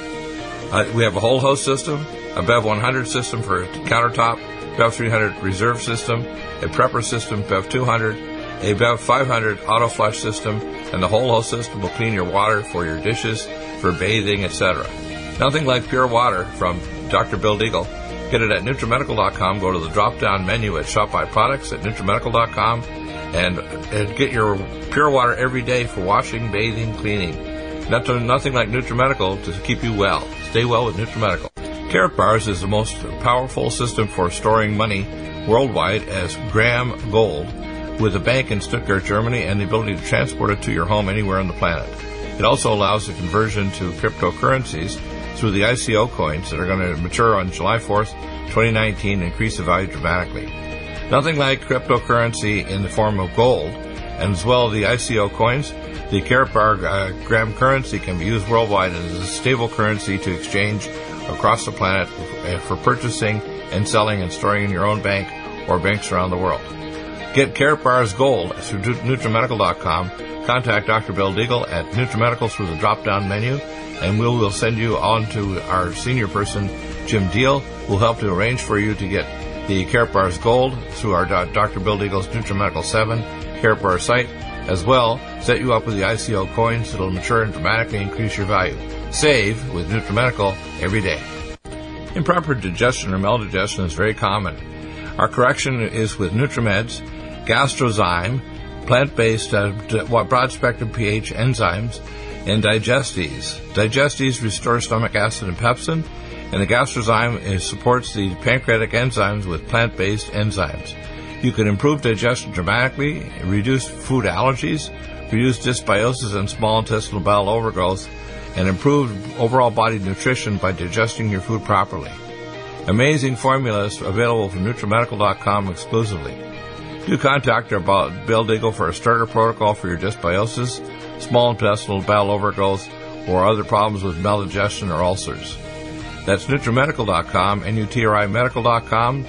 Speaker 1: We have a whole host system, a BEV 100 system for countertop, BEV 300 reserve system, a prepper system, BEV 200, a BEV 500 auto flush system, and the whole host system will clean your water for your dishes, for bathing, etc. Nothing like pure water from Dr. Bill Deagle. Get it at NutriMedical.com. Go to the drop-down menu at Shop by Products at NutriMedical.com and get your pure water every day for washing, bathing, cleaning. Nothing like NutriMedical to keep you well. Stay well with NutriMedical. Carrot Bars is the most powerful system for storing money worldwide as Graham Gold, with a bank in Stuttgart, Germany, and the ability to transport it to your home anywhere on the planet. It also allows the conversion to cryptocurrencies through the ICO coins that are going to mature on July 4th, 2019, and increase the value dramatically. Nothing like cryptocurrency in the form of gold, and as well as the ICO coins. The Carrot Bar Graham currency can be used worldwide as a stable currency to exchange across the planet for purchasing and selling and storing in your own bank or banks around the world. Get Carrot Bars Gold through NutriMedical.com. Contact Dr. Bill Deagle at NutriMedical through the drop-down menu, and we will send you on to our senior person, Jim Deal, who will help to arrange for you to get the Carrot Bars Gold through our Dr. Bill Deagle's NutriMedical 7 Carrot Bar site, as well set you up with the ICO coins that will mature and dramatically increase your value. Save with NutriMedical every day. Improper digestion or maldigestion is very common. Our correction is with NutriMeds, Gastrozyme, plant-based broad-spectrum pH enzymes, and Digestes. Digestes restore stomach acid and pepsin, and the Gastrozyme supports the pancreatic enzymes with plant-based enzymes. You can improve digestion dramatically, reduce food allergies, reduce dysbiosis and small intestinal bowel overgrowth, and improve overall body nutrition by digesting your food properly. Amazing formulas available from NutriMedical.com exclusively. Do contact our Bill Deagle for a starter protocol for your dysbiosis, small intestinal bowel overgrowth, or other problems with maldigestion or ulcers. That's NutriMedical.com, NutriMedical.com,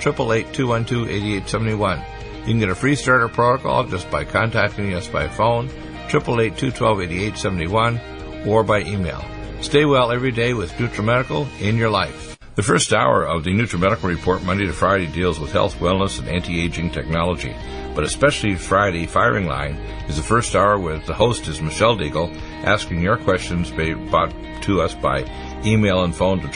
Speaker 1: 888-212-8871. You can get a free starter protocol just by contacting us by phone, 888-212-8871, or by email. Stay well every day with NutriMedical in your life. The first hour of the NutriMedical Report, Monday to Friday, deals with health, wellness, and anti-aging technology. But especially Friday, Firing Line, is the first hour with the host is Michelle Deagle, asking your questions brought to us by email and phone to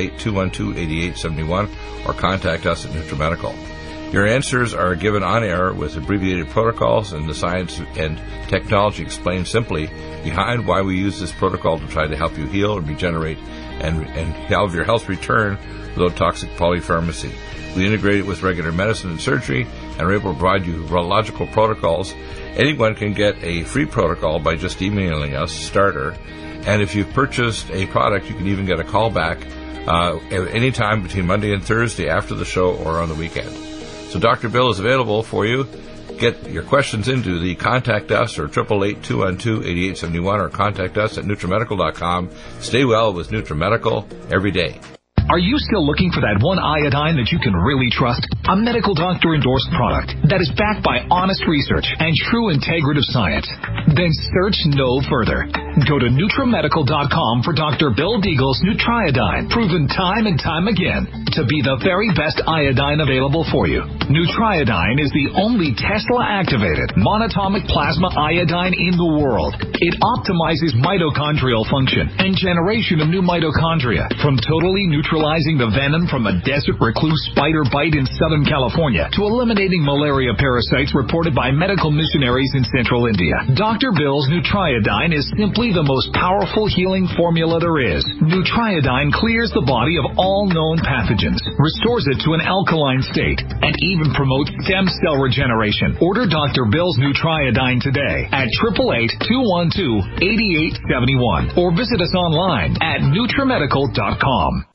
Speaker 1: 888-212-8871 or contact us at NutriMedical. Your answers are given on air with abbreviated protocols and the science and technology explained simply behind why we use this protocol to try to help you heal and regenerate and have your health return without toxic polypharmacy. We integrate it with regular medicine and surgery and are able to provide you urological protocols. Anyone can get a free protocol by just emailing us, starter. And if you've purchased a product, you can even get a call back at any time between Monday and Thursday after the show or on the weekend. So Dr. Bill is available for you. Get your questions into the Contact Us or 888-212-8871 or contact us at NutriMedical.com. Stay well with NutriMedical every day.
Speaker 3: Are you still looking for that one iodine that you can really trust? A medical doctor-endorsed product that is backed by honest research and true integrative science? Then search no further. Go to NutriMedical.com for Dr. Bill Deagle's Nutriodine, proven time and time again to be the very best iodine available for you. Nutriodine is the only Tesla-activated monatomic plasma iodine in the world. It optimizes mitochondrial function and generation of new mitochondria, from totally neutralizing the venom from a desert recluse spider bite in Southern California to eliminating malaria parasites reported by medical missionaries in Central India. Dr. Bill's Nutriodine is simply the most powerful healing formula there is. Nutriodine clears the body of all known pathogens, restores it to an alkaline state, and even promotes stem cell regeneration. Order Dr. Bill's Nutriodine today at 888-212-8871 or visit us online at NutriMedical.com.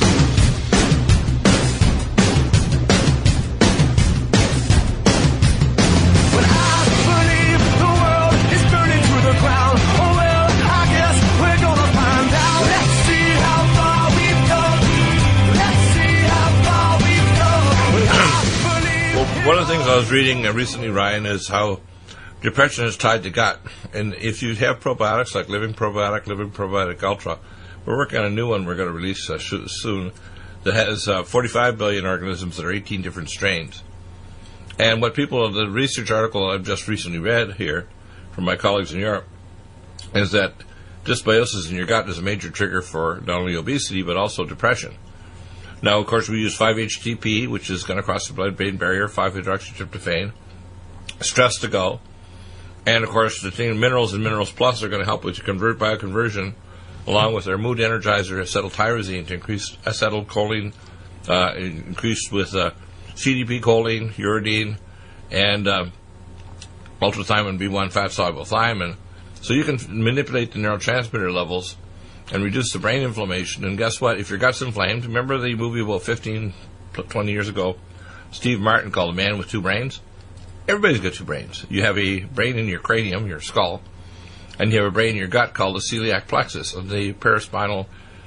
Speaker 1: One of the things I was reading recently, Ryan, is how depression is tied to gut. And if you have probiotics like Living Probiotic Ultra, we're working on a new one we're going to release soon that has 45 billion organisms that are 18 different strains. And what the research article I've just recently read here from my colleagues in Europe is that dysbiosis in your gut is a major trigger for not only obesity but also depression. Now, of course, we use 5-HTP, which is going to cross the blood-brain barrier, 5-hydroxytryptophan, Stress to Go, and, of course, the thing, Minerals and Minerals Plus are going to help with bioconversion, along with their mood energizer, acetyltyrosine, to increase acetylcholine, increased with CDP-choline, uridine, and ultrathymine B1 fat-soluble thiamine. So you can manipulate the neurotransmitter levels and reduce the brain inflammation. And guess what? If your gut's inflamed, remember the movie about 15, 20 years ago, Steve Martin called A Man with Two Brains? Everybody's got two brains. You have a brain in your cranium, your skull, and you have a brain in your gut called the celiac plexus, and the paraspinal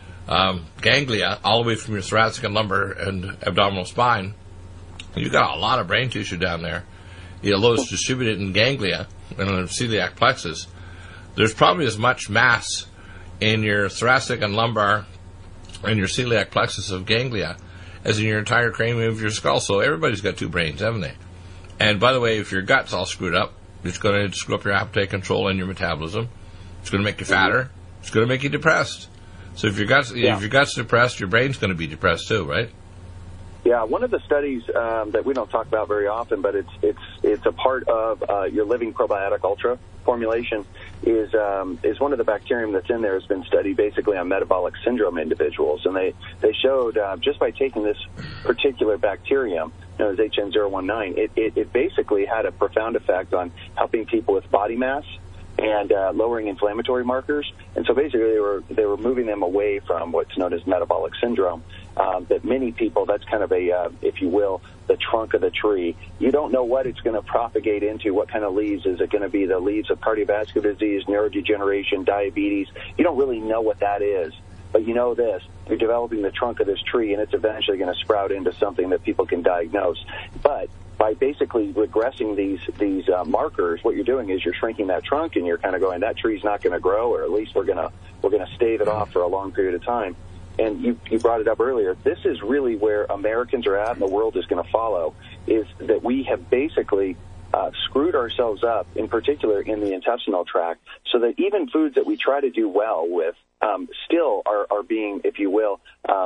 Speaker 1: ganglia, all the way from your thoracic and lumbar and abdominal spine. You've got a lot of brain tissue down there. Although it's distributed in ganglia and in the celiac plexus, there's probably as much mass in your thoracic and lumbar and your celiac plexus of ganglia as in your entire cranium of your skull. So everybody's got two brains, haven't they? And by the way, if your gut's all screwed up, it's going to screw up your appetite control and your metabolism. It's going to make you fatter. It's going to make you depressed. So if your gut's depressed, your brain's going to be depressed too, right?
Speaker 2: Yeah, one of the studies that we don't talk about very often, but it's a part of your Living Probiotic Ultra formulation is one of the bacterium that's in there has been studied basically on metabolic syndrome individuals, and they showed just by taking this particular bacterium known as HN019, it basically had a profound effect on helping people with body mass and lowering inflammatory markers. And so basically they were moving them away from what's known as metabolic syndrome. That many people, that's kind of a, if you will, the trunk of the tree. You don't know what it's going to propagate into, what kind of leaves. Is it going to be the leaves of cardiovascular disease, neurodegeneration, diabetes? You don't really know what that is. But you know this, you're developing the trunk of this tree, and it's eventually going to sprout into something that people can diagnose. But by basically regressing these markers, what you're doing is you're shrinking that trunk, and you're kind of going, that tree's not going to grow, or at least we're going to stave it off for a long period of time. And you brought it up earlier. This is really where Americans are at, and the world is going to follow, is that we have basically screwed ourselves up, in particular in the intestinal tract, so that even foods that we try to do well with still are being, if you will,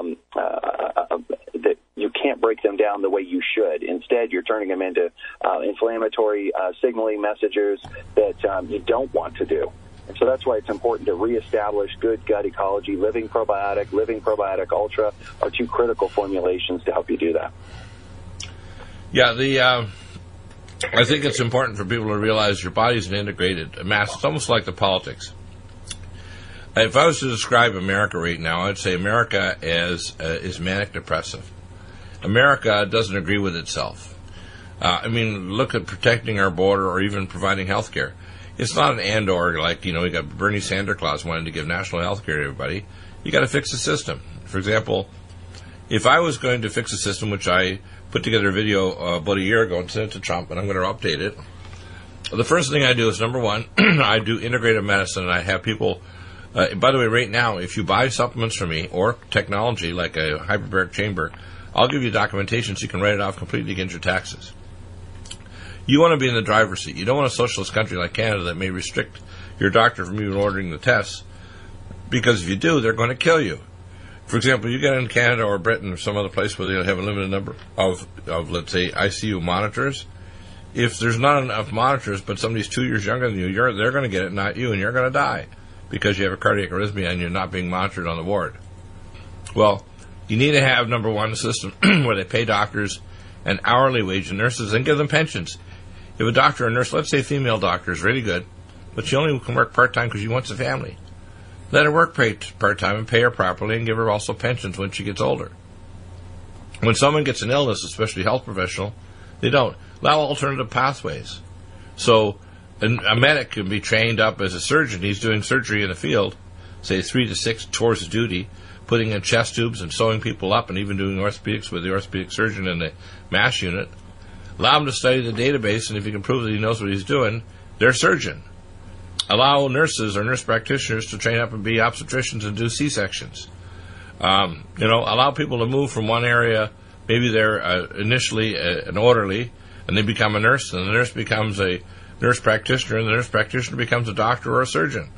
Speaker 2: that you can't break them down the way you should. Instead, you're turning them into inflammatory signaling messages that you don't want to do. And so that's why it's important to reestablish good gut ecology. Living Probiotic Ultra are two critical formulations to help you do that.
Speaker 1: Yeah, I think it's important for people to realize your body's an integrated mass. It's almost like the politics. If I was to describe America right now, I'd say America is manic depressive. America doesn't agree with itself. Look at protecting our border or even providing health care. It's not an and/or, like, we got Bernie Sanders Claus wanting to give national health care to everybody. You got to fix the system. For example, if I was going to fix a system, which I put together a video about a year ago and sent it to Trump, and I'm going to update it, The first thing I do is, number one, I do integrative medicine, and I have people, by the way, right now, if you buy supplements from me or technology like a hyperbaric chamber, I'll give you documentation so you can write it off completely against your taxes. You want to be in the driver's seat. You don't want a socialist country like Canada that may restrict your doctor from even ordering the tests, because if you do, they're going to kill you. For example, you get in Canada or Britain or some other place where they have a limited number of let's say, ICU monitors. If there's not enough monitors, but somebody's 2 years younger than you, they're going to get it, not you, and you're going to die because you have a cardiac arrhythmia and you're not being monitored on the ward. Well, you need to have, number one, a system where they pay doctors an hourly wage and nurses and give them pensions. If a doctor or nurse, let's say female doctor, is really good, but she only can work part-time because she wants a family, let her work part-time and pay her properly and give her also pensions when she gets older. When someone gets an illness, especially a health professional, they don't. Allow alternative pathways. So a medic can be trained up as a surgeon. He's doing surgery in the field, say 3 to 6 tours of duty, putting in chest tubes and sewing people up and even doing orthopedics with the orthopedic surgeon in the MASH unit. Allow him to study the database, and if you can prove that he knows what he's doing, they're a surgeon. Allow nurses or nurse practitioners to train up and be obstetricians and do C-sections. Allow people to move from one area. Maybe they're initially an orderly, and they become a nurse, and the nurse becomes a nurse practitioner, and the nurse practitioner becomes a doctor or a surgeon.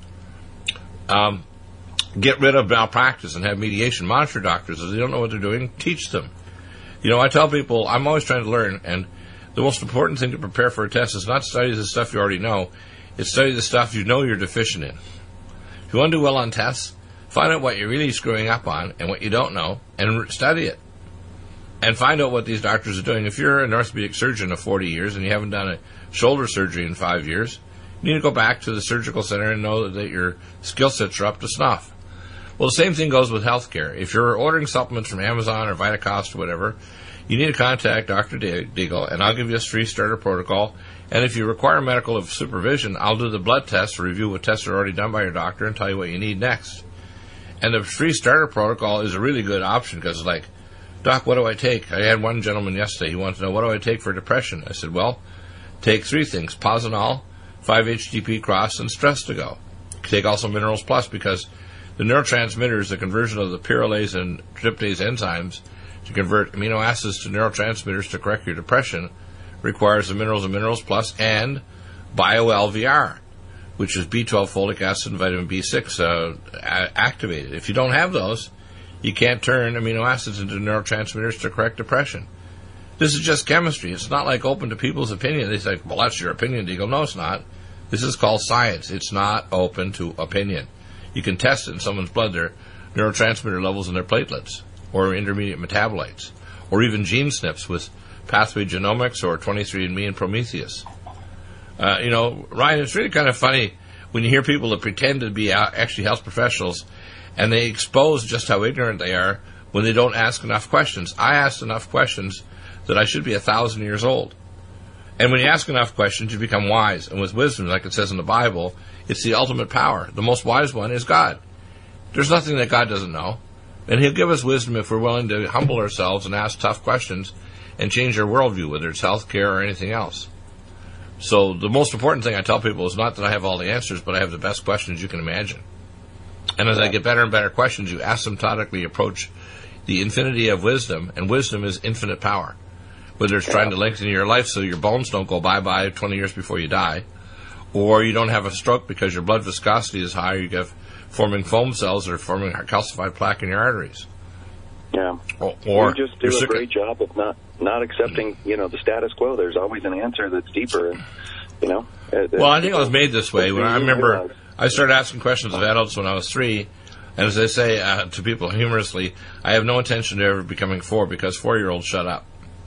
Speaker 1: Get rid of malpractice and have mediation. Monitor doctors. If they don't know what they're doing, teach them. I tell people, I'm always trying to learn, and the most important thing to prepare for a test is not study the stuff you already know, it's study the stuff you know you're deficient in. If you want to do well on tests, find out what you're really screwing up on and what you don't know, and study it. And find out what these doctors are doing. If you're an orthopedic surgeon of 40 years and you haven't done a shoulder surgery in 5 years, you need to go back to the surgical center and know that your skill sets are up to snuff. Well, the same thing goes with healthcare. If you're ordering supplements from Amazon or VitaCost or whatever, you need to contact Dr. Deagle, and I'll give you a free starter protocol. And if you require medical supervision, I'll do the blood test to review what tests are already done by your doctor and tell you what you need next. And the free starter protocol is a really good option because it's like, Doc, what do I take? I had one gentleman yesterday. He wanted to know, what do I take for depression? I said, well, take 3 things: Posonol, 5-HTP cross, and Stress to Go. Take also Minerals Plus, because the neurotransmitters, the conversion of the pyrrolase and tryptase enzymes to convert amino acids to neurotransmitters to correct your depression, requires the minerals and Minerals Plus and BioLVR, which is B12, folic acid, and vitamin B6 activated. If you don't have those, you can't turn amino acids into neurotransmitters to correct depression. This is just chemistry. It's not like open to people's opinion. They say, well, that's your opinion, Deagle. No, it's not. This is called science. It's not open to opinion. You can test it in someone's blood, their neurotransmitter levels and their platelets, or intermediate metabolites, or even gene SNPs with Pathway Genomics or 23andMe and Prometheus. Ryan, it's really kind of funny when you hear people that pretend to be actually health professionals, and they expose just how ignorant they are when they don't ask enough questions. I asked enough questions that I should be 1,000 years old. And when you ask enough questions, you become wise. And with wisdom, like it says in the Bible, it's the ultimate power. The most wise one is God. There's nothing that God doesn't know. And He'll give us wisdom if we're willing to humble ourselves and ask tough questions and change our worldview, whether it's healthcare or anything else. So the most important thing I tell people is not that I have all the answers, but I have the best questions you can imagine. And as I get better and better questions, you asymptotically approach the infinity of wisdom, and wisdom is infinite power. Whether it's trying to lengthen your life so your bones don't go bye-bye 20 years before you die, or you don't have a stroke because your blood viscosity is high, you get forming foam cells or forming calcified plaque in your arteries.
Speaker 2: Yeah.
Speaker 1: Or
Speaker 2: you just do a great job of not accepting, the status quo. There's always an answer that's deeper, Well,
Speaker 1: I think I was made this way. When I remember I started asking questions of adults when I was 3, and as I say to people humorously, I have no intention of ever becoming 4 because 4-year-olds shut up.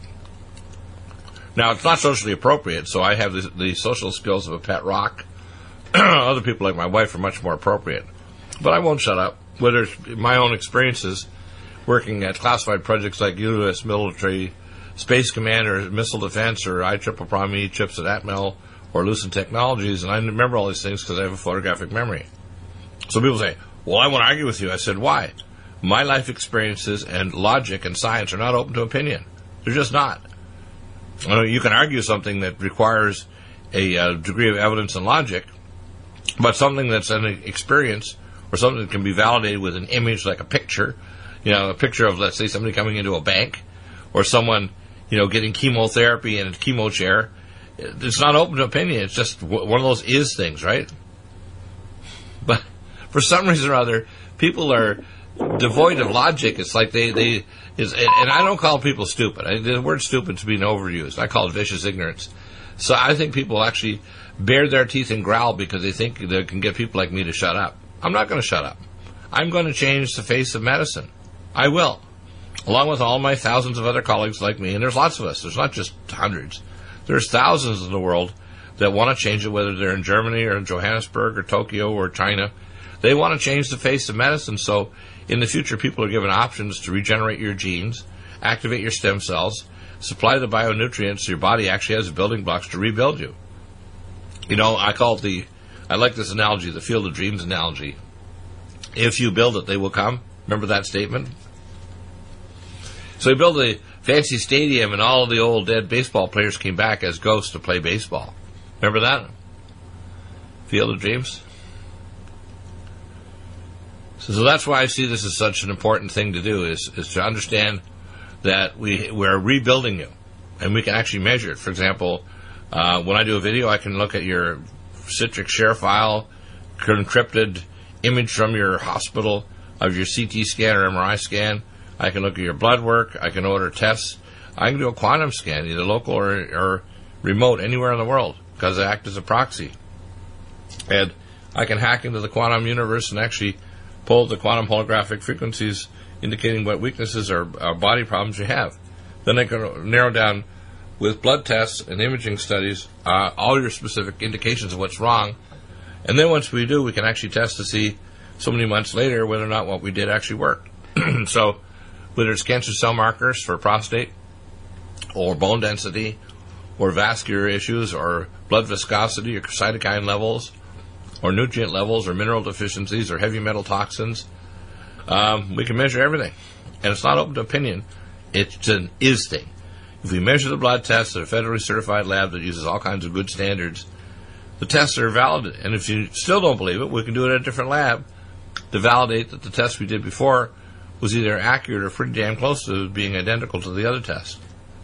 Speaker 1: Now, it's not socially appropriate, so I have the social skills of a pet rock. Other people like my wife are much more appropriate. But I won't shut up. Whether it's my own experiences working at classified projects like U.S. Military Space Command or Missile Defense or IEEE chips at Atmel or Lucent Technologies, and I remember all these things because I have a photographic memory. So people say, well, I won't argue with you. I said, why? My life experiences and logic and science are not open to opinion. They're just not. You can argue something that requires a degree of evidence and logic, but something that's an experience or something that can be validated with an image like a picture, a picture of, let's say, somebody coming into a bank or someone, getting chemotherapy in a chemo chair. It's not open to opinion. It's just one of those is things, right? But for some reason or other, people are devoid of logic. It's like and I don't call people stupid. The word stupid is being overused. I call it vicious ignorance. So I think people actually bare their teeth and growl because they think they can get people like me to shut up. I'm not going to shut up. I'm going to change the face of medicine. I will. Along with all my thousands of other colleagues like me, and there's lots of us. There's not just hundreds. There's thousands in the world that want to change it, whether they're in Germany or in Johannesburg or Tokyo or China. They want to change the face of medicine. So in the future, people are given options to regenerate your genes, activate your stem cells, supply the bionutrients so your body actually has the building blocks to rebuild you. I like this analogy, the Field of Dreams analogy. If you build it, they will come. Remember that statement? So he built a fancy stadium, and all of the old dead baseball players came back as ghosts to play baseball. Remember that? Field of Dreams? So that's why I see this as such an important thing to do, is to understand that we're rebuilding you, and we can actually measure it. For example, when I do a video, I can look at your Citrix share file, encrypted image from your hospital of your CT scan or MRI scan. I can look at your blood work. I can order tests. I can do a quantum scan, either local or remote, anywhere in the world, because I act as a proxy. And I can hack into the quantum universe and actually pull the quantum holographic frequencies indicating what weaknesses or body problems you have. Then I can narrow down with blood tests and imaging studies all your specific indications of what's wrong. And then once we do, we can actually test to see so many months later whether or not what we did actually worked. So whether it's cancer cell markers for prostate or bone density or vascular issues or blood viscosity or cytokine levels or nutrient levels or mineral deficiencies or heavy metal toxins, we can measure everything. And it's not open to opinion. It's an is thing. If we measure the blood tests at a federally certified lab that uses all kinds of good standards, the tests are valid. And if you still don't believe it, we can do it at a different lab to validate that the test we did before was either accurate or pretty damn close to being identical to the other test.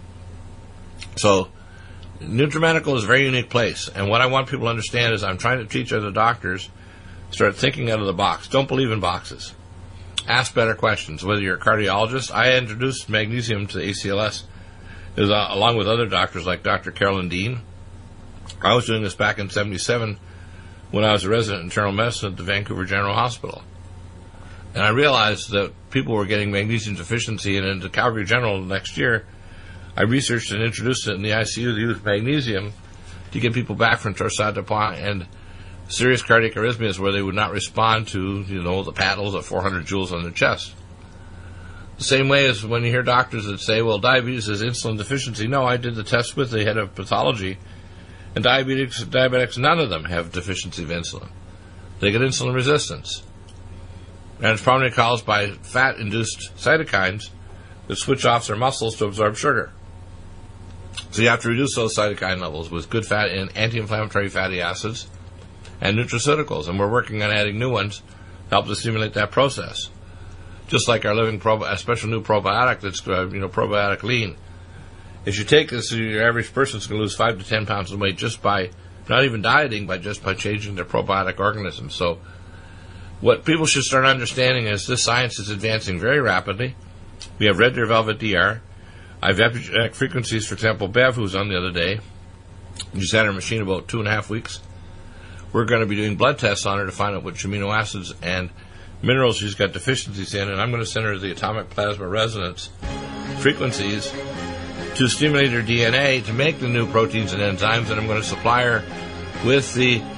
Speaker 1: So NutriMedical is a very unique place. And what I want people to understand is I'm trying to teach other doctors, start thinking out of the box. Don't believe in boxes. Ask better questions. Whether you're a cardiologist, I introduced magnesium to ACLS along with other doctors like Dr. Carolyn Dean. I was doing this back in 1977 when I was a resident in internal medicine at the Vancouver General Hospital. And I realized that people were getting magnesium deficiency, and in the Calgary General next year, I researched and introduced it in the ICU to use magnesium to get people back from torsade de pointes and serious cardiac arrhythmias where they would not respond to, the paddles at 400 joules on their chest. The same way as when you hear doctors that say, well, diabetes is insulin deficiency. No, I did the test with the head of pathology, and diabetics, none of them have deficiency of insulin. They get insulin resistance. And it's primarily caused by fat-induced cytokines that switch off their muscles to absorb sugar. So you have to reduce those cytokine levels with good fat and anti-inflammatory fatty acids and nutraceuticals, and we're working on adding new ones to help to stimulate that process. Just like our living a special new probiotic that's probiotic lean. If you take this, your average person's going to lose 5 to 10 pounds of weight just by not even dieting, but just by changing their probiotic organism. So what people should start understanding is this science is advancing very rapidly. We have Red Deer Velvet DR. I have epigenetic frequencies, for example, Bev, who was on the other day. She's had her machine about 2.5 weeks. We're going to be doing blood tests on her to find out which amino acids and minerals she's got deficiencies in, and I'm going to send her the atomic plasma resonance frequencies to stimulate her DNA to make the new proteins and enzymes, and I'm going to supply her with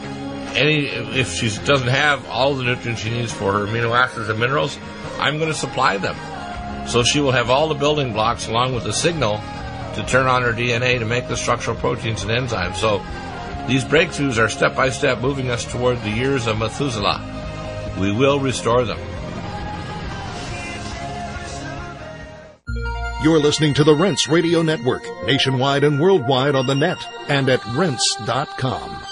Speaker 1: if she doesn't have all the nutrients she needs for her amino acids and minerals, I'm going to supply them. So she will have all the building blocks along with the signal to turn on her DNA to make the structural proteins and enzymes. So these breakthroughs are step by step moving us toward the years of Methuselah. We will restore them.
Speaker 4: You're listening to the Rense Radio Network, nationwide and worldwide on the net and at rense.com.